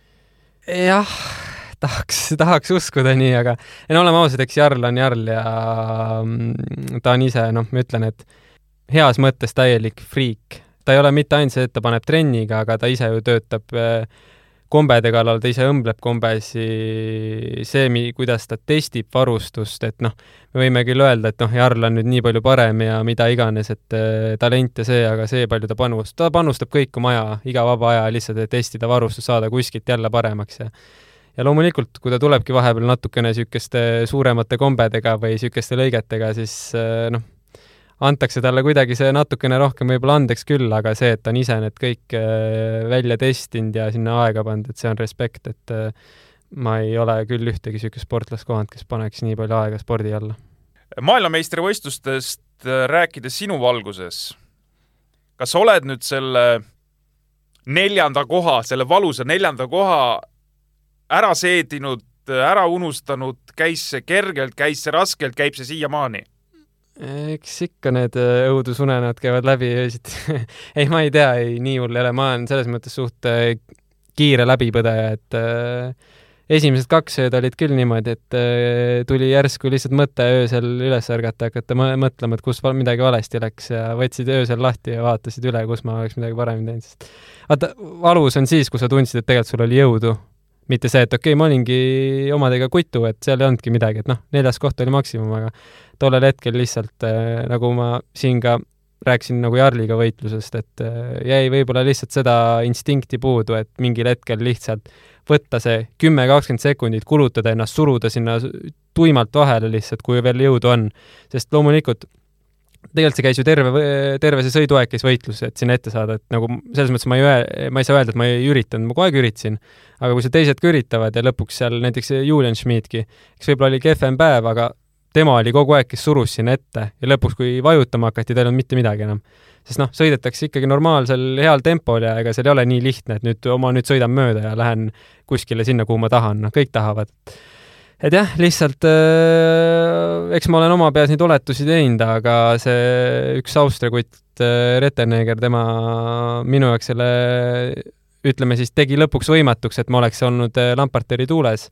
Jah, tahaks, tahaks uskuda nii, aga no oleme ausad, eks Jarl on Jarl ja ta on ise, noh, ma ütlen, et heas mõttes täielik friik. Ta ei ole mitte ainult see, et ta paneb trenniga, aga ta ise ju töötab kombede kallal, ta ise õmbleb kombesi, see, kuidas ta testib varustust, et noh, me võime küll öelda, et noh, Jarl on nüüd nii palju parem ja mida iganes, et talent ja see, aga see palju ta panustab, ta panustab kõik oma aja, iga vaba aja lihtsalt, et testida varustust, saada kuskilt jälle paremaks ja ja loomulikult, kui ta tulebki vahepeal natukene sükeste suuremate kombedega või sükeste lõigetega, siis noh, antakse talle kuidagi see natukene rohkem võib-olla andeks küll, aga see, et ta on ise need kõik välja testinud ja sinna aega pandud, et see on respekt, et ma ei ole küll ühtegi sükest sportlast kohanud, kes paneks nii palju aega spordi alla. Maailmameistrivõistlustest rääkides sinu valguses, kas oled nüüd selle neljanda koha, selle valusa neljanda koha ära seedinud, ära unustanud, käis see kergelt, käis see raskelt, käib see siiamaani? Eks ikka need õudusunenad käivad läbi öösid. ei, ma ei tea, ei, nii hull ei ole. Ma olen selles mõttes suht kiire läbipõdeja, et esimesed kaks ööd olid küll niimoodi, et tuli järsku lihtsalt mõte öösel üles ärgata, hakata mõtlema, et kus midagi valesti läks ja võtsid öösel lahti ja vaatasid üle, kus ma oleks midagi paremini teinud. Vaata, valus on siis, kui sa tundsid, et tegelikult sul oli jõudu. Mitte see, et okei, okay, ma olingi omadega kutu, et seal ei olnudki midagi, et noh, neljas koht oli maksimum, aga tollel hetkel lihtsalt, nagu ma siin ka rääkisin nagu Jarliga võitlusest, et jäi võib-olla lihtsalt seda instinkti puudu, et mingil hetkel lihtsalt võtta see kümme kakskümmend sekundit, kulutada ennast, suruda sinna tuimalt vahele lihtsalt, kui veel jõudu on. Sest loomulikult tegelikult see käis ju terve, terve see sõiduaeg käis võitlus, et sinna ette saada, et nagu selles mõttes ma ei, öe, ma ei saa öelda, et ma ei üritanud, ma kogu aeg üritasin, aga kui see teised ka üritavad ja lõpuks seal näiteks Julian Schmidtki, kes võib-olla oli kehvem päev, aga tema oli kogu aeg, kes surus sinna ette ja lõpuks, kui vajutama hakati, ta ei olnud mitte midagi enam. Sest noh, sõidetakse ikkagi normaalsel heal tempol ja ega seal ei ole nii lihtne, et nüüd oma nüüd sõidan mööda ja lähen kuskile sinna, kuhu ma tahan, noh, kõik tahavad. Et jah, lihtsalt äh, eks ma olen oma peas neid oletusi teinud, aga see üks Austria kutt äh, Rettenegger, tema minu jaoks selle, ütleme siis, tegi lõpuks võimatuks, et ma oleks olnud äh, Lamparteri tuules.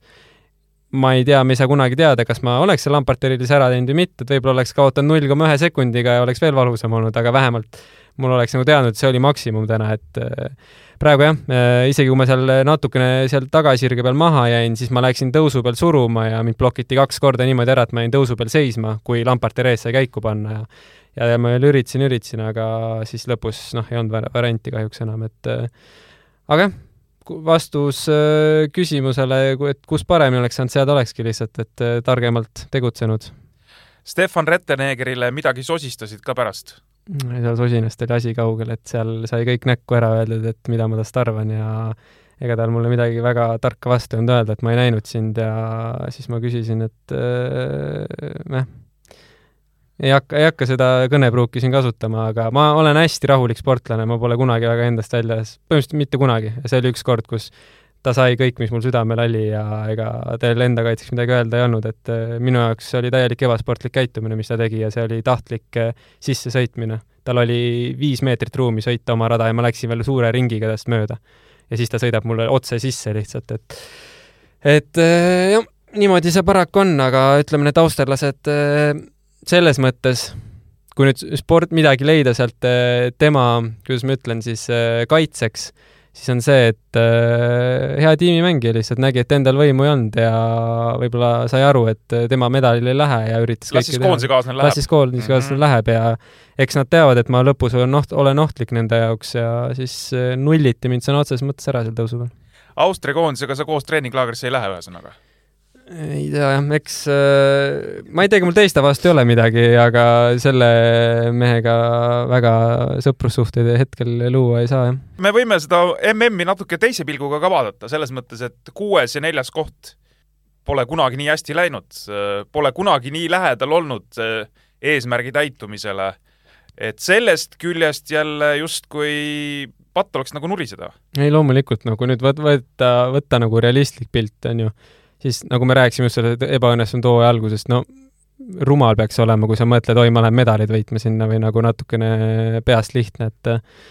Ma ei tea, me ei saa kunagi teada, kas ma oleks see Lamparterilis ära teinud või mitte, et võib-olla oleks kaotanud null koma üks sekundiga ja oleks veel valusam olnud, aga vähemalt mul oleks nagu teadnud, et see oli maksimum täna, et äh, praegu jah, isegi kui ma seal natukene seal tagasirge peal maha jäin, siis ma läksin tõusu peal suruma ja mind blokiti kaks korda niimoodi ära, et ma jäin tõusu peal seisma, kui Lamparter ees sai käiku panna ja, ja ma veel üritasin, üritasin, aga siis lõpus noh, ei olnud varianti kahjuks enam, et aga vastus küsimusele, et kus paremini oleks saanud, sead olekski lihtsalt, et targemalt tegutsenud. Stefan Retteneggerile midagi sosistasid ka pärast? Seal sosinast oli asi kaugel, et seal sai kõik näkku ära öeldud, et mida ma tast arvan ja ega tal mulle midagi väga tarka vastu on öelda, et ma ei näinud sind ja siis ma küsisin, et äh, ei hakka, ei hakka seda kõnepruuki siin kasutama, aga ma olen hästi rahulik sportlane, ma pole kunagi väga endast väljas, põhimõtteliselt mitte kunagi ja see oli üks kord, kus ta sai kõik, mis mul südamel oli ja ega teil enda kaitseks midagi öelda ei olnud, et minu jaoks oli täielik ebasportlik käitumine, mis ta tegi ja see oli tahtlik sisse sõitmine. Tal oli viis meetrit ruumi sõita oma rada ja ma läksin veel suure ringiga tast mööda. Ja siis ta sõidab mulle otse sisse lihtsalt, et et jah, niimoodi see paraku on, aga ütleme, need austerlased selles mõttes, kui nüüd sport midagi leida sealt tema, kuidas ma ütlen, siis kaitseks, siis on see, et äh, hea tiimimängija lihtsalt nägi, et endal võimu ei olnud ja võib-olla sai aru, et tema medalil ei lähe ja üritas Lassis koondisekaasne läheb. Lassis koondisekaasne mm-hmm. läheb ja eks nad teavad, et ma lõpus olen, oht, olen ohtlik nende jaoks ja siis nulliti mind sõna otseses mõttes ära seal tõusu peal. Austria koondisega sa koos treeninglaagrisse ei lähe ühesõnaga? Ei tea, jah, eks äh, ma ei tea, mul teiste vastu ei ole midagi, aga selle mehega väga sõprussuhteid hetkel luua ei saa, jah. Me võime seda M M-i natuke teise pilguga ka vaadata, selles mõttes, et kuues ja neljas koht pole kunagi nii hästi läinud, pole kunagi nii lähedal olnud eesmärgi täitumisele, et sellest küljest jälle just kui patt oleks nagu nuriseda. Ei, loomulikult, no kui nüüd võtta, võtta nagu realistlik pilt, on ju, siis nagu me rääkisime just selle ebaõnnestunud hooaja algusest, no rumal peaks olema, kui sa mõtled, oi, ma lähen medalid võitma sinna või nagu natukene peast lihtne, et,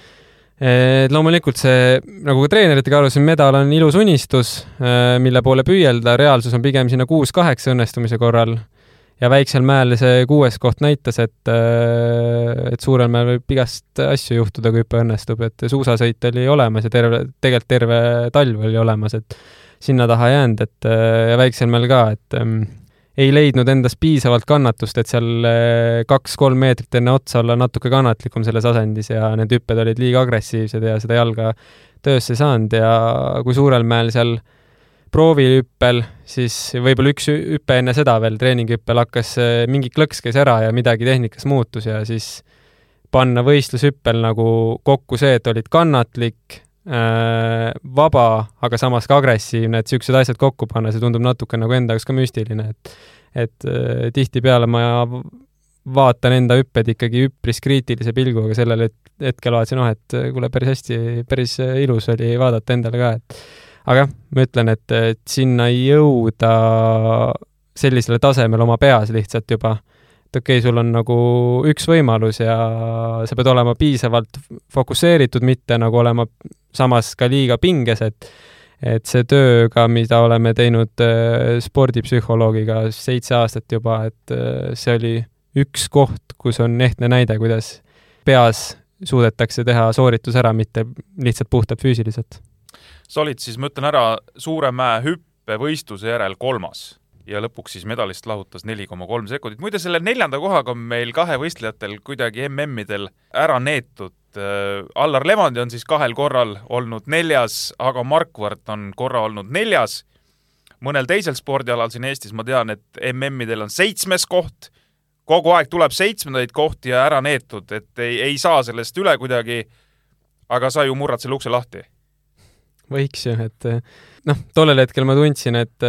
et loomulikult see, nagu ka treeneritega arvasin, medal on ilus unistus, mille poole püüelda, reaalsus on pigem sinna kuus kaheksa õnnestumise korral ja väiksel mäel see kuues koht näitas, et, et suurel mäel võib igast asju juhtuda, kui hüppe õnnestub, et suusasõit oli olemas ja terve, tegelikult terve talv oli olemas, et sinna taha jäänud, et ja väiksel mäel ka, et ähm, ei leidnud endast piisavalt kannatust, et seal kaks-kolm meetrit enne otsa olla natuke kannatlikum selles asendis ja need hüpped olid liiga agressiivsed ja seda jalga töösse saanud ja kui suurel mäel seal proovihüppel, siis võib-olla üks hüppe enne seda veel treeninghüppel hakkas mingi klõks käis ära ja midagi tehnikas muutus ja siis panna võistlushüppel nagu kokku see, et olid kannatlik, vaba, aga samas ka agressiivne, et sellised asjad kokku panna, see tundub natuke nagu enda jaoks ka müstiline, et, et tihti peale ma vaatan enda hüpped ikkagi üpris kriitilise pilguga sellele, et hetkel vaatasin, oh, et kuule päris hästi, päris ilus oli vaadata endale ka, et aga ma ütlen, et, et sinna jõuda sellisele tasemel oma peas lihtsalt juba, et okei, sul on nagu üks võimalus ja sa pead olema piisavalt fokusseeritud, mitte nagu olema samas ka liiga pinges, et, et see tööga, mida oleme teinud spordipsühholoogiga seitse aastat juba, et see oli üks koht, kus on ehtne näide, kuidas peas suudetakse teha sooritus ära, mitte lihtsalt puhtalt füüsiliselt. Sa olid siis, ma ütlen ära, suure mäe hüppe võistluse järel kolmas ja lõpuks siis medalist lahutas neli koma kolm sekundit. Muide, selle neljanda kohaga on meil kahe võistlejatel kuidagi M M-idel ära neetud. Allar Levandi on siis kahel korral olnud neljas, aga Markvart on korra olnud neljas. Mõnel teisel spordialal siin Eestis ma tean, et M M-idel on seitsmes koht. Kogu aeg tuleb seitsmendaid kohti ja ära neetud, et ei, ei saa sellest üle kuidagi, aga sa ju murrad selle ukse lahti. Võiks ju, et noh, tollel hetkel ma tundsin, et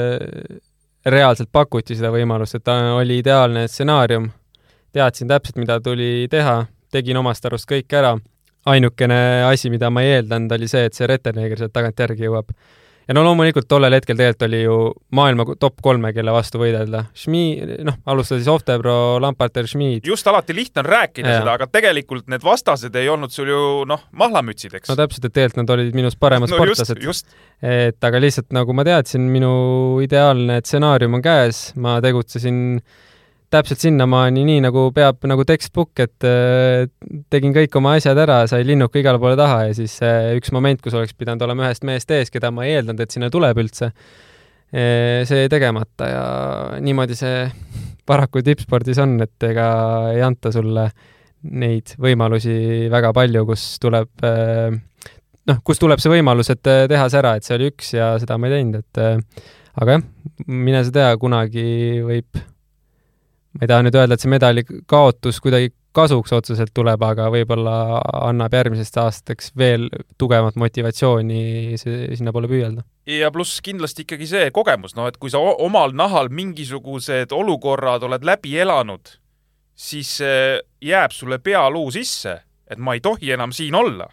reaalselt pakuti seda võimalust, et ta oli ideaalne stsenaarium. Teadsin täpselt, mida tuli teha, tegin omast arust kõik ära. Ainukene asi, mida ma ei eeldanud, oli see, et see Rettenegger sealt tagant järgi jõuab. Ja no loomulikult tollel hetkel tegelikult oli ju maailma top kolme, kelle vastu võidelda. Schmid, noh, alustada siis Oftebro, Lamparter, Schmid. Just alati lihtne on rääkida ja. Seda, aga tegelikult need vastased ei olnud sul ju, noh, mahlamütsid, eks? No täpselt, et tegelikult nad olid minust paremad no, sportlased. Just, just. Et, aga lihtsalt nagu ma teadsin, minu ideaalne stsenaarium on käes, ma tegutsesin täpselt sinnamaani nii, nagu peab nagu textbook, et äh, tegin kõik oma asjad ära, sai linnuka igale poole taha ja siis äh, üks moment, kus oleks pidanud olema ühest meest ees, keda ma ei eeldanud, et sinna tuleb üldse. E, see ei tegemata ja niimoodi see paraku tippspordis on, et ega ei anta sulle neid võimalusi väga palju, kus tuleb, äh, noh, kus tuleb see võimalus, et teha see ära, et see oli üks ja seda ma ei teinud, et äh, aga jah, mine sa tea, kunagi võib ma ei taha nüüd öelda, et see medali kaotus kuidagi kasuks otseselt tuleb, aga võib-olla annab järgmisest aastateks veel tugevat motivatsiooni sinna poole püüelda. Ja pluss kindlasti ikkagi see kogemus, no, et kui sa omal nahal mingisugused olukorrad oled läbi elanud, siis jääb sulle pealuu sisse, et ma ei tohi enam siin olla.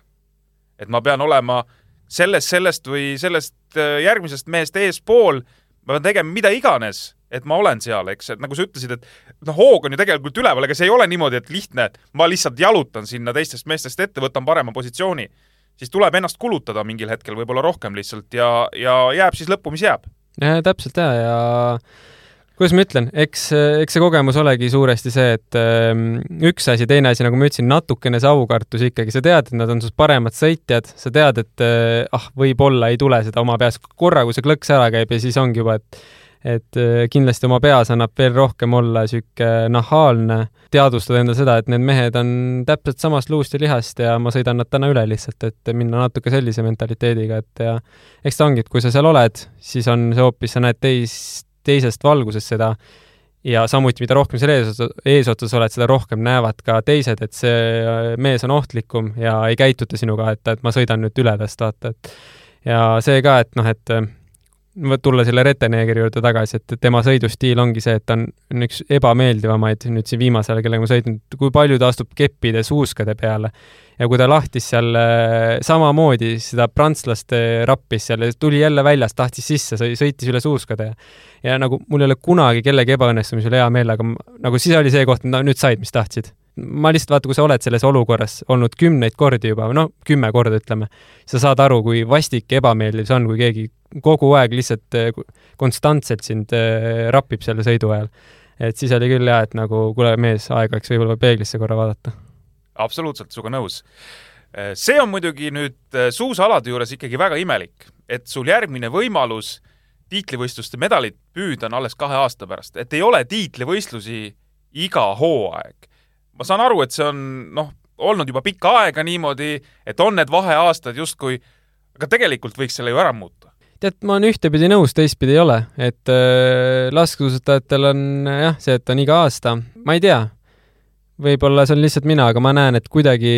Et ma pean olema sellest, sellest või sellest järgmisest mehest eespool, ma pean tegema mida iganes, et ma olen seal, eks, et nagu sa ütlesid, et no, hoog on ju tegelikult üleval, aga see ei ole niimoodi, et lihtne, et ma lihtsalt jalutan sinna teistest meestest ette, võtan parema positsiooni, siis tuleb ennast kulutada mingil hetkel võib-olla rohkem lihtsalt ja, ja jääb siis lõppu, mis jääb. Ja, täpselt ja, ja kuidas ma ütlen, eks, eks see kogemus olegi suuresti see, et ähm, üks asi, teine asi, nagu ma ütlesin, natukene see aukartus ikkagi, sa tead, et nad on sus paremad sõitjad, sa tead, et äh, ah, võib-olla ei tule seda oma peas korra, kui see klõks ära käib ja siis ongi juba, et et kindlasti oma peas annab veel rohkem olla süke nahaalne, teadvustada enda seda, et need mehed on täpselt samast luust ja lihast ja ma sõidan nad täna üle lihtsalt, et minna natuke sellise mentaliteediga, et ja eks ta ongi, et kui sa seal oled, siis on see hoopis, sa näed teis, teisest valgusest seda ja samuti, mida rohkem seal eesotsas oled, seda rohkem näevad ka teised, et see mees on ohtlikum ja ei käituta sinuga, et, et ma sõidan nüüd üle tast, vaata, et ja see ka, et noh, et tulla selle Rettenegeri juurde tagasi, et tema sõidustiil ongi see, et ta on üks ebameeldivamaid nüüd siin viimasel, kellega ma sõidnud, kui palju ta astub keppide suuskade peale ja kui ta lahtis seal samamoodi seda prantslaste rappis seal, tuli jälle väljast, tahtis sisse, sõitis üle suuskade ja nagu mul ei ole kunagi kellegi ebaõnnestumisel hea meel, aga nagu siis oli see koht, no nüüd said, mis tahtsid. Ma lihtsalt vaata, kui sa oled selles olukorras olnud kümneid kordi juba, no kümme korda ütleme, sa saad aru, kui vastik ebameeldiv see on, kui keegi kogu aeg lihtsalt konstantselt sind rapib selle sõidu ajal. Et siis oli küll jah, et nagu kuule mees, aeg oleks võib-olla peeglisse korra vaadata. Absoluutselt, suga nõus. See on muidugi nüüd suusalade juures ikkagi väga imelik, et sul järgmine võimalus tiitlivõistluste medalit püüda on alles kahe aasta pärast, et ei ole tiitlivõistlusi iga hooaeg. Ma saan aru, et see on noh, olnud juba pikka aega niimoodi, et on need vaheaastad justkui, aga tegelikult võiks selle ju ära muuta. Tead, ma olen ühtepidi nõus, teistpidi ei ole, et äh, laskesuusatajatel on jah, see, et on iga aasta. Ma ei tea, võib-olla see on lihtsalt mina, aga ma näen, et kuidagi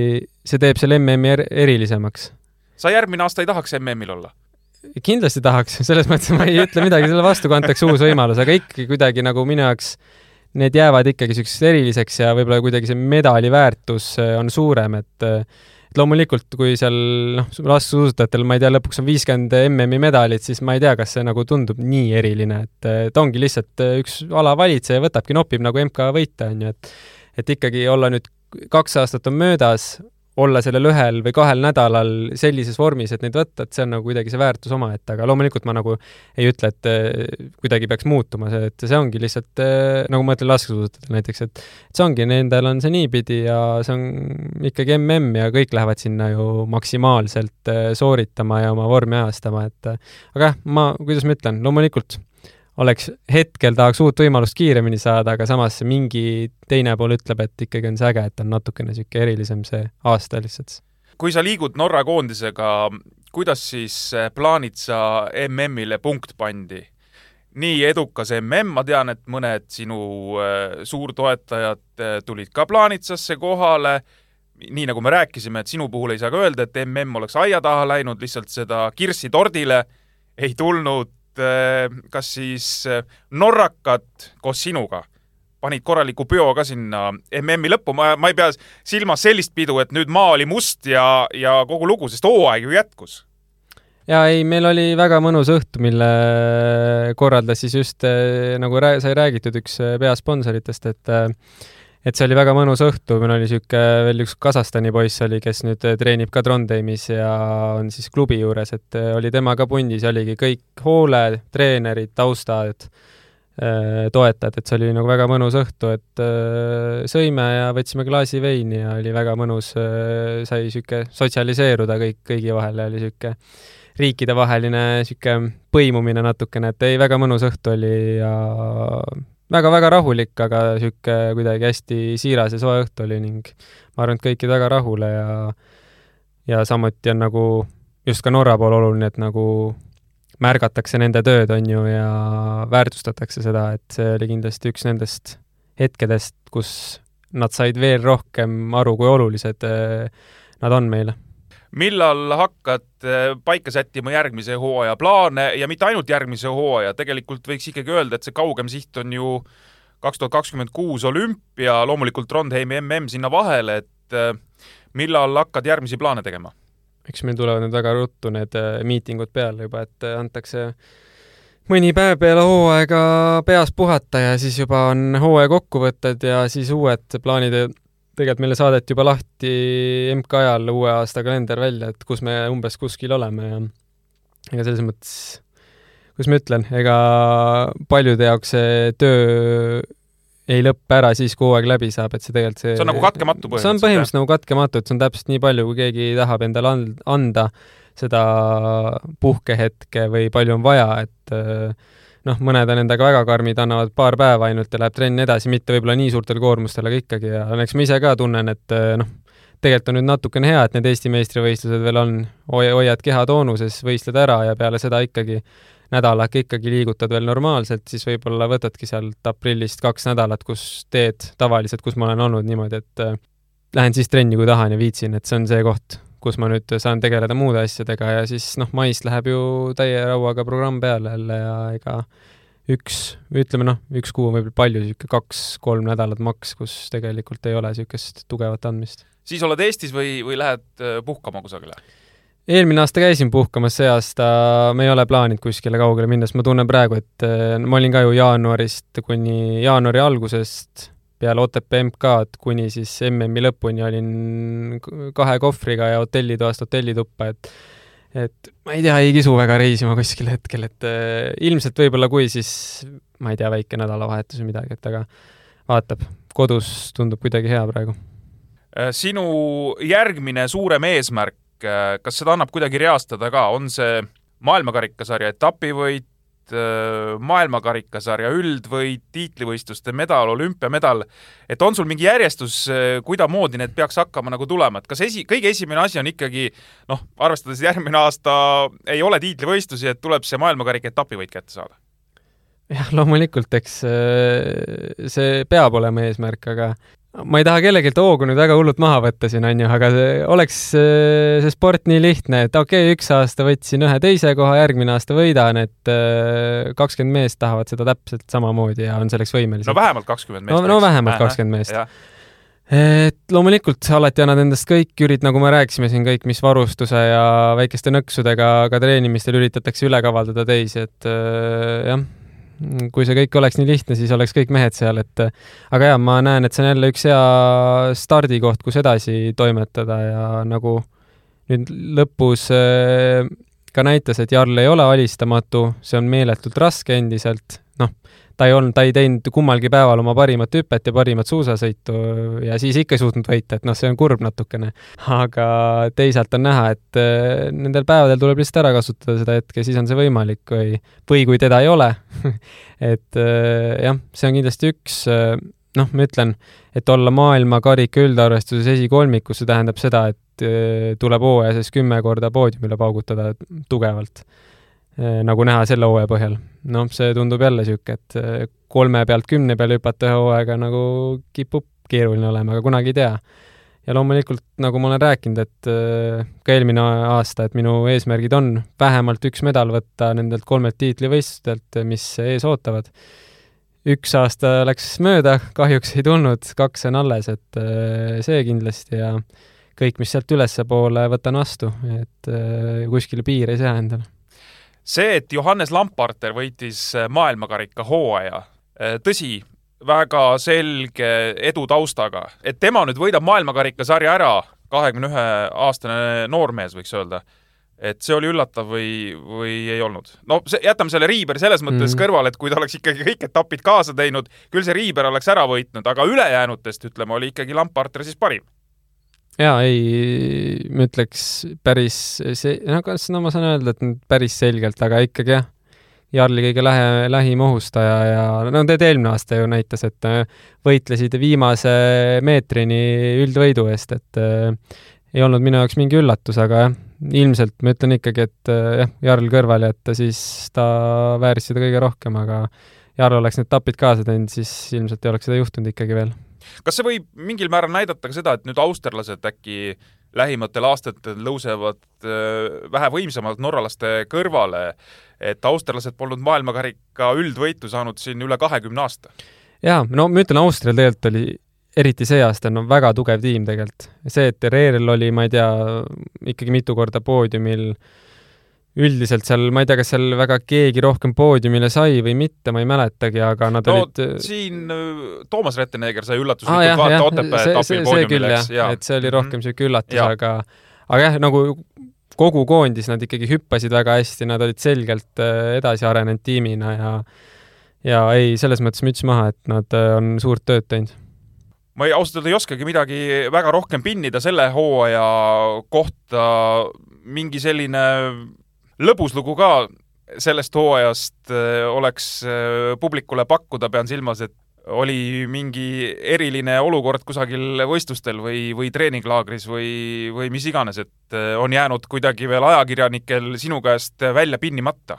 see teeb selle M M-i er- erilisemaks. Sa järgmine aasta ei tahaks M M-il olla? Kindlasti tahaks, selles mõttes ma ei ütle midagi, selle vastu kantakse uus võimalus, aga ikkagi kuidagi nagu minu jaoks need jäävad ikkagi selliseks eriliseks ja võib-olla kuidagi see medali väärtus on suurem, et, et loomulikult, kui seal noh, laskesuusatajatel, ma ei tea, lõpuks on viiskümmend M M-i medalit, siis ma ei tea, kas see nagu tundub nii eriline, et, et ongi lihtsalt üks ala valitseja võtabki, nopib nagu M K võita, on ju, et, et ikkagi olla nüüd kaks aastat on möödas, olla sellel ühel või kahel nädalal sellises vormis, et neid võtta, et see on nagu kuidagi see väärtus oma, et aga loomulikult ma nagu ei ütle, et kuidagi peaks muutuma see, et see ongi lihtsalt, nagu ma ütlen laskesuusatajal näiteks, et see ongi, nendel on see niipidi ja see on ikkagi M M ja kõik lähevad sinna ju maksimaalselt sooritama ja oma vormi ajastama, et aga jah, ma, kuidas ma ütlen, loomulikult oleks hetkel tahaks uut võimalust kiiremini saada, aga samas mingi teine pool ütleb, et ikkagi on see äge, et on natukene siuke erilisem see aasta lihtsalt. Kui sa liigud Norra koondisega, kuidas siis plaanid sa M M-ile punkt pandi? Nii edukas M M, ma tean, et mõned sinu suurtoetajad tulid ka plaanitsasse kohale, nii nagu me rääkisime, et sinu puhul ei saa ka öelda, et M M oleks aia taha läinud, lihtsalt seda kirssi tordile ei tulnud. Kas siis norrakad koos sinuga panid korraliku peo ka sinna M M-i lõppu, ma, ma ei pea silmas sellist pidu, et nüüd maa oli must ja, ja kogu lugu, sest hooaeg ju jätkus. Ja ei, meil oli väga mõnus õhtu, mille korraldas siis just nagu rää, sai räägitud üks peasponsoritest, et et see oli väga mõnus õhtu, meil oli siuke veel üks Kasahstani poiss oli, kes nüüd treenib ka Trondheimis ja on siis klubi juures, et oli tema ka pundis ja oligi kõik hoole, treenerid, taustad, toetajad, et see oli nagu väga mõnus õhtu, et sõime ja võtsime klaasi veini ja oli väga mõnus, sai siuke sotsialiseeruda kõik, kõigi vahel ja oli siuke riikide vaheline siuke põimumine natukene, et ei, väga mõnus õhtu oli ja väga-väga rahulik, aga siuke kuidagi hästi siiras ja soe õhtu oli ning ma arvan, et kõikid väga rahule ja ja samuti on nagu just ka Norra pool oluline, et nagu märgatakse nende tööd on ju ja väärtustatakse seda, et see oli kindlasti üks nendest hetkedest, kus nad said veel rohkem aru, kui olulised nad on meile. Millal hakkad paika sättima järgmise hooaja plaane ja mitte ainult järgmise hooaja, tegelikult võiks ikkagi öelda, et see kaugem siht on ju kaks tuhat kakskümmend kuus olümpia, loomulikult Trondheimi M M sinna vahele, et millal hakkad järgmisi plaane tegema? Eks meil tulevad nüüd väga ruttu need miitingud peale juba, et antakse mõni päev peale hooaega peas puhata ja siis juba on hooaja kokkuvõtted ja siis uued plaanid. Tegelikult meile saadeti juba lahti M K ajal uue aasta kalender välja, et kus me umbes kuskil oleme ja ega selles mõttes, kus ma ütlen, ega paljude jaoks see töö ei lõppe ära siis, kui hooaeg läbi saab, et see tegelikult see... See on nagu katkematu põhimõtteliselt. See on põhimõtteliselt nagu katkematu, et see on täpselt nii palju, kui keegi tahab endale anda seda puhkehetke või palju on vaja, et noh, mõned on endaga väga karmid, annavad paar päeva ainult ja läheb trenn edasi, mitte võib-olla nii suurtel koormustel, aga ikkagi ja eks ma ise ka tunnen, et noh, tegelikult on nüüd natukene hea, et need Eesti meistrivõistlused veel on, hoiad keha toonuses, võistled ära ja peale seda ikkagi nädalak ikkagi liigutad veel normaalselt, siis võib-olla võtadki sealt aprillist kaks nädalat, kus teed tavaliselt, kus ma olen olnud niimoodi, et lähen siis trenni, kui tahan ja viitsin, et see on see koht, kus ma nüüd saan tegeleda muude asjadega ja siis noh, maist läheb ju täie rauaga programm peale jälle ja ega üks, ütleme noh, üks kuu on võib-olla palju, siuke kaks-kolm nädalat maks, kus tegelikult ei ole siukest tugevat andmist. Siis oled Eestis või, või lähed puhkama kusagile? Eelmine aasta käisin puhkamas, see aasta me ei ole plaanid kuskile kaugele minnes, ma tunnen praegu, et ma olin ka ju jaanuarist kuni jaanuari algusest peale O T P M K-d kuni siis M M-i lõpuni olin kahe kohvriga ja hotellitoast hotellituppa, et et ma ei tea, ei kisu väga reisima kuskil hetkel, et äh, ilmselt võib-olla kui siis, ma ei tea, väike nädalavahetus või midagi, et aga vaatab, kodus tundub kuidagi hea praegu. Sinu järgmine suurem eesmärk, kas seda annab kuidagi reastada ka, on see maailmakarikasarja etapivõit, maailmakarikasarja üldvõit, tiitlivõistluste medal, olümpiamedal, et on sul mingi järjestus, kuidamoodi need peaks hakkama nagu tulema, et kas esi, kõige esimene asi on ikkagi, noh, arvestades järgmine aasta ei ole tiitlivõistlusi, et tuleb see maailmakarik etapivõit kätte saada? Jah, loomulikult, eks see peab olema eesmärk, aga ma ei taha kellegilt hoogu nüüd väga hullult maha võtta siin, on ju, aga see, oleks see sport nii lihtne, et okei, okay, üks aasta võtsin ühe teise koha, järgmine aasta võidan, et kakskümmend meest tahavad seda täpselt samamoodi ja on selleks võimelised. No vähemalt kakskümmend meest. No, no vähemalt kakskümmend meest. Ja. Et loomulikult alati annad endast kõik ürit, nagu me rääkisime siin kõik, mis varustuse ja väikeste nõksudega ka treenimistel üritatakse üle kavaldada teisi, et jah, kui see kõik oleks nii lihtne, siis oleks kõik mehed seal, et aga jah, ma näen, et see on jälle üks hea stardikoht, kus edasi toimetada ja nagu nüüd lõpus ka näitas, et Jarl ei ole alistamatu, see on meeletult raske endiselt, noh, ta ei olnud, ta ei teinud kummalgi päeval oma parimat hüpet ja parimat suusasõitu ja siis ikka ei suutnud võita, et noh, see on kurb natukene. Aga teisalt on näha, et nendel päevadel tuleb lihtsalt ära kasutada seda hetke, siis on see võimalik või, või kui teda ei ole. et jah, see on kindlasti üks, noh, ma ütlen, et olla maailma karika üldarvestuses esikolmikus, see tähendab seda, et tuleb hooaja sees kümme korda poodiumile paugutada tugevalt. Nagu näha selle hooaja põhjal. No see tundub jälle siuke, et kolme pealt kümne peale hüpata ühe hooaega nagu kipub keeruline olema, aga kunagi ei tea. Ja loomulikult, nagu ma olen rääkinud, et ka eelmine aasta, et minu eesmärgid on vähemalt üks medal võtta nendelt kolmelt tiitlivõistlustelt, mis ees ootavad. Üks aasta läks mööda, kahjuks ei tulnud, kaks on alles, et see kindlasti ja kõik, mis sealt ülesse poole võtan vastu, et kuskile piir ei sea endale. See, et Johannes Lamparter võitis maailmakarika hooaja, tõsi, väga selge edu taustaga, et tema nüüd võidab maailmakarikasarja ära, kahekümne ühe aastane noormees võiks öelda, et see oli üllatav või, või ei olnud. No see, jätame selle Riiberi selles mõttes mm. kõrval, et kui ta oleks ikkagi kõik etapid kaasa teinud, küll see Riiber oleks ära võitnud, aga ülejäänutest, ütleme, oli ikkagi Lamparter siis parim. Jaa, ei, ma ütleks päris, see, no kas no ma saan öelda, et päris selgelt, aga ikkagi jah, Jarli kõige lähe, lähim ohustaja ja no teed eelmine aasta ju näitas, et võitlesid viimase meetrini üldvõidu eest, et äh, ei olnud minu jaoks mingi üllatus, aga jah, ilmselt ma ütlen ikkagi, et äh, jah, Jarl kõrval jätta, siis ta vääris seda kõige rohkem, aga Jarl oleks need tapid kaasa teinud, siis ilmselt ei oleks seda juhtunud ikkagi veel. Kas see võib mingil määral näidata ka seda, et nüüd austerlased äkki lähimatel aastatel lõusevad vähe võimsamalt norralaste kõrvale, et austerlased polnud maailmakarika üldvõitu saanud siin üle kahekümne aasta? Jaa, no ma ütlen, Austrial tegelikult oli eriti see aasta on väga tugev tiim tegelikult. See, et Reerel oli, ma ei tea, ikkagi mitu korda poodiumil üldiselt seal, ma ei tea, kas seal väga keegi rohkem poodiumile sai või mitte, ma ei mäletagi, aga nad no, olid... siin Toomas Retteneger sai üllatuslikult ah, jah, vaata jah, Otepää etapil poodiumile. See küll, et see oli rohkem mm-hmm. selline üllatus, ja. aga, aga jah, nagu kogu koondis nad ikkagi hüppasid väga hästi, nad olid selgelt edasi arenenud tiimina ja, ja ei, selles mõttes müts maha, et nad on suurt tööd teinud. Ma ei, ausalt ei oskagi midagi väga rohkem pinnida selle hooaja kohta, mingi selline lõbuslugu ka sellest hooajast oleks publikule pakkuda, pean silmas, et oli mingi eriline olukord kusagil võistlustel või, või treeninglaagris või, või mis iganes, et on jäänud kuidagi veel ajakirjanikel sinu käest välja pinnimata.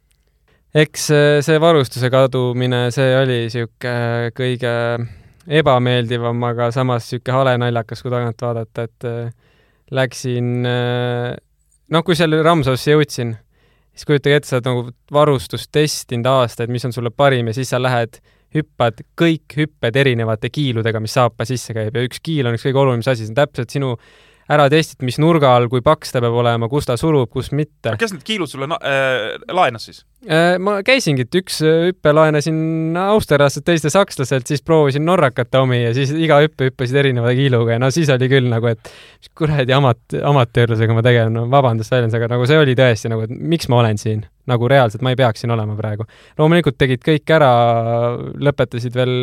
Eks see varustuse kadumine, see oli siuke kõige ebameeldivam, aga samas siuke hale naljakas, kui tagant vaadata, et läksin noh, kui seal Ramsausse jõudsin, siis kujutage ette, sa oled nagu varustust testinud aastaid, mis on sulle parim ja siis sa lähed, hüppad kõik hüpped erinevate kiiludega, mis saapa sisse käib ja üks kiil on üks kõige olulises asi, see on täpselt sinu ära testid, mis nurga all, kui paks ta peab olema, kus ta surub, kus mitte. Kes need kiilud sulle na- äh, laenas siis? Äh, ma käisingi, et üks hüppe laenasin austerlastelt, teiste sakslaselt, siis proovisin norrakate omi ja siis iga hüppe hüppasid erineva kiiluga ja no siis oli küll nagu, et mis kuradi amat, amatöörlusega ma tegelen, no vabandust väljens, aga nagu see oli tõesti nagu, et miks ma olen siin? Nagu reaalselt ma ei peaks siin olema praegu. Loomulikult tegid kõik ära, lõpetasid veel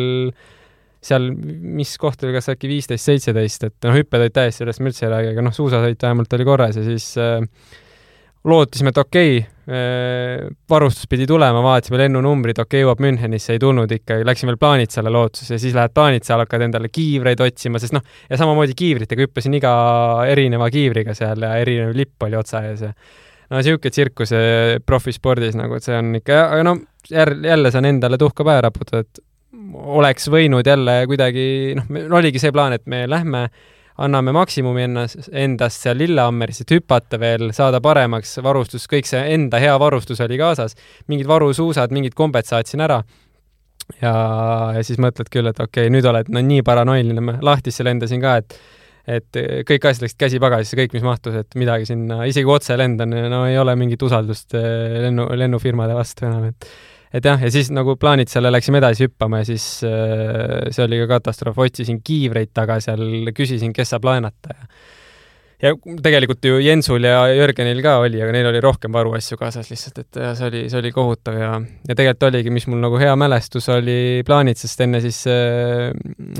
seal, mis koht oli, kas äkki viisteist seitseteist, et noh, hüpped olid täiesti sellest müldse ei räägi, aga noh, suusasõit vähemalt oli korras ja siis äh, lootisime, et okei, äh, varustus pidi tulema, vaatasime lennunumbrid, okei, jõuab Münchenisse, ei tulnud ikka, läksime veel Plaanitsaale lootuses ja siis lähed Plaanitsaale, hakkad endale kiivreid otsima, sest noh, ja samamoodi kiivritega hüppasin iga erineva kiivriga seal ja erinev lipp oli otsa ees ja no siuke tsirkus profispordis nagu, et see on ikka, aga no jälle saan endale tuhka pähe raputada, et oleks võinud jälle kuidagi, noh, oligi see plaan, et me lähme, anname maksimumi ennast, endast seal Lillehammeris, et hüpata veel, saada paremaks varustus, kõik see enda hea varustus oli kaasas, mingid varusuusad, mingid kombed saatsin ära ja, ja siis mõtled küll, et okei, nüüd oled no, nii paranoiline, lahtisse lendasin ka, et et kõik asjad läksid käsipagasisse, kõik mis mahtus, et midagi sinna, isegi otse lendan, no ei ole mingit usaldust lennu, lennufirmade vastu enam, et et jah, ja siis nagu plaanitsale läksime edasi hüppama ja siis äh, see oli ka katastroof, otsisin kiivreid taga seal, küsisin, kes saab laenata ja ja tegelikult ju Jensul ja Jörgenil ka oli, aga neil oli rohkem varuasju kaasas lihtsalt, et see oli, see oli kohutav ja, ja tegelikult oligi, mis mul nagu hea mälestus oli plaanitsest enne siis äh,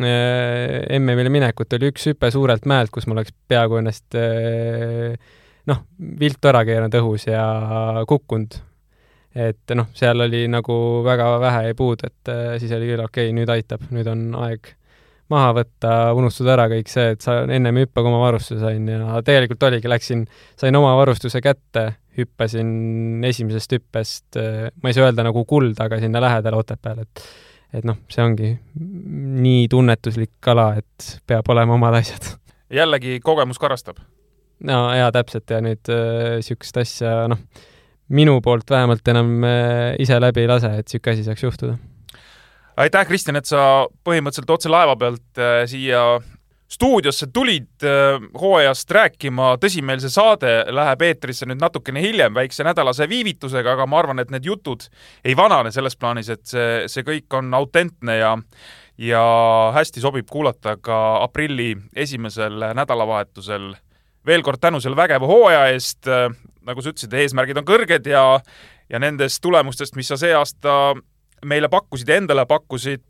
äh, M M-ile minekut oli üks hüpe suurelt mäelt, kus mul oleks peaaegu ennast äh, noh, vilt ära keeranud õhus ja kukkunud. Et noh, seal oli nagu väga vähe ei puud, et äh, siis oli küll okei, okay, nüüd aitab, nüüd on aeg maha võtta, unustada ära kõik see, et sa ennem hüppaga oma varustuse sain ja tegelikult oligi, läksin, sain oma varustuse kätte, hüppasin esimesest hüppest, ma ei saa öelda nagu kuld, aga sinna lähedal Otepääl, et et noh, see ongi nii tunnetuslik kala, et peab olema omad asjad. Jällegi kogemus karastab? No jaa, täpselt ja nüüd äh, siukest asja, noh, minu poolt vähemalt enam äh, ise läbi ei lase, et siuke asi saaks juhtuda. Aitäh, Kristjan, et sa põhimõtteliselt otse laeva pealt äh, siia stuudiosse tulid äh, hooajast rääkima. Tõsi, meil see saade läheb eetrisse nüüd natukene hiljem, väikse nädalase viivitusega, aga ma arvan, et need jutud ei vanane selles plaanis, et see, see kõik on autentne ja, ja hästi sobib kuulata ka aprilli esimesel nädalavahetusel. Veel kord tänu selle vägeva hooaja eest, äh, nagu sa ütlesid, eesmärgid on kõrged ja, ja nendest tulemustest, mis sa see aasta meile pakkusid ja endale pakkusid,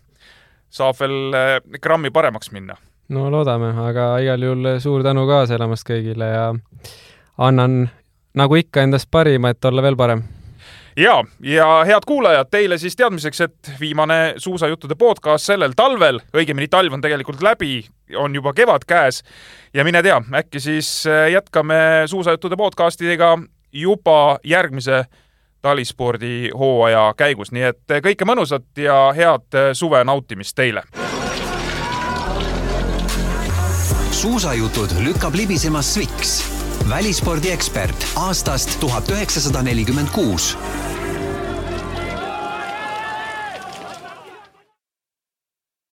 saab veel grammi paremaks minna. No loodame, aga igal juhul suur tänu kaasa elamast kõigile ja annan nagu ikka endast parima, et olla veel parem. Ja, ja head kuulajad, teile siis teadmiseks, et viimane suusajuttude podcast sellel talvel, õigemini talv on tegelikult läbi, on juba kevad käes ja mine tea, äkki siis jätkame suusajuttude podcastidega juba järgmise talispordi hooaja käigus, nii et kõike mõnusat ja head suve nautimist teile. Suusajutud lükkab libisema Sviks, välispordi ekspert aastast tuhat üheksasada nelikümmend kuus.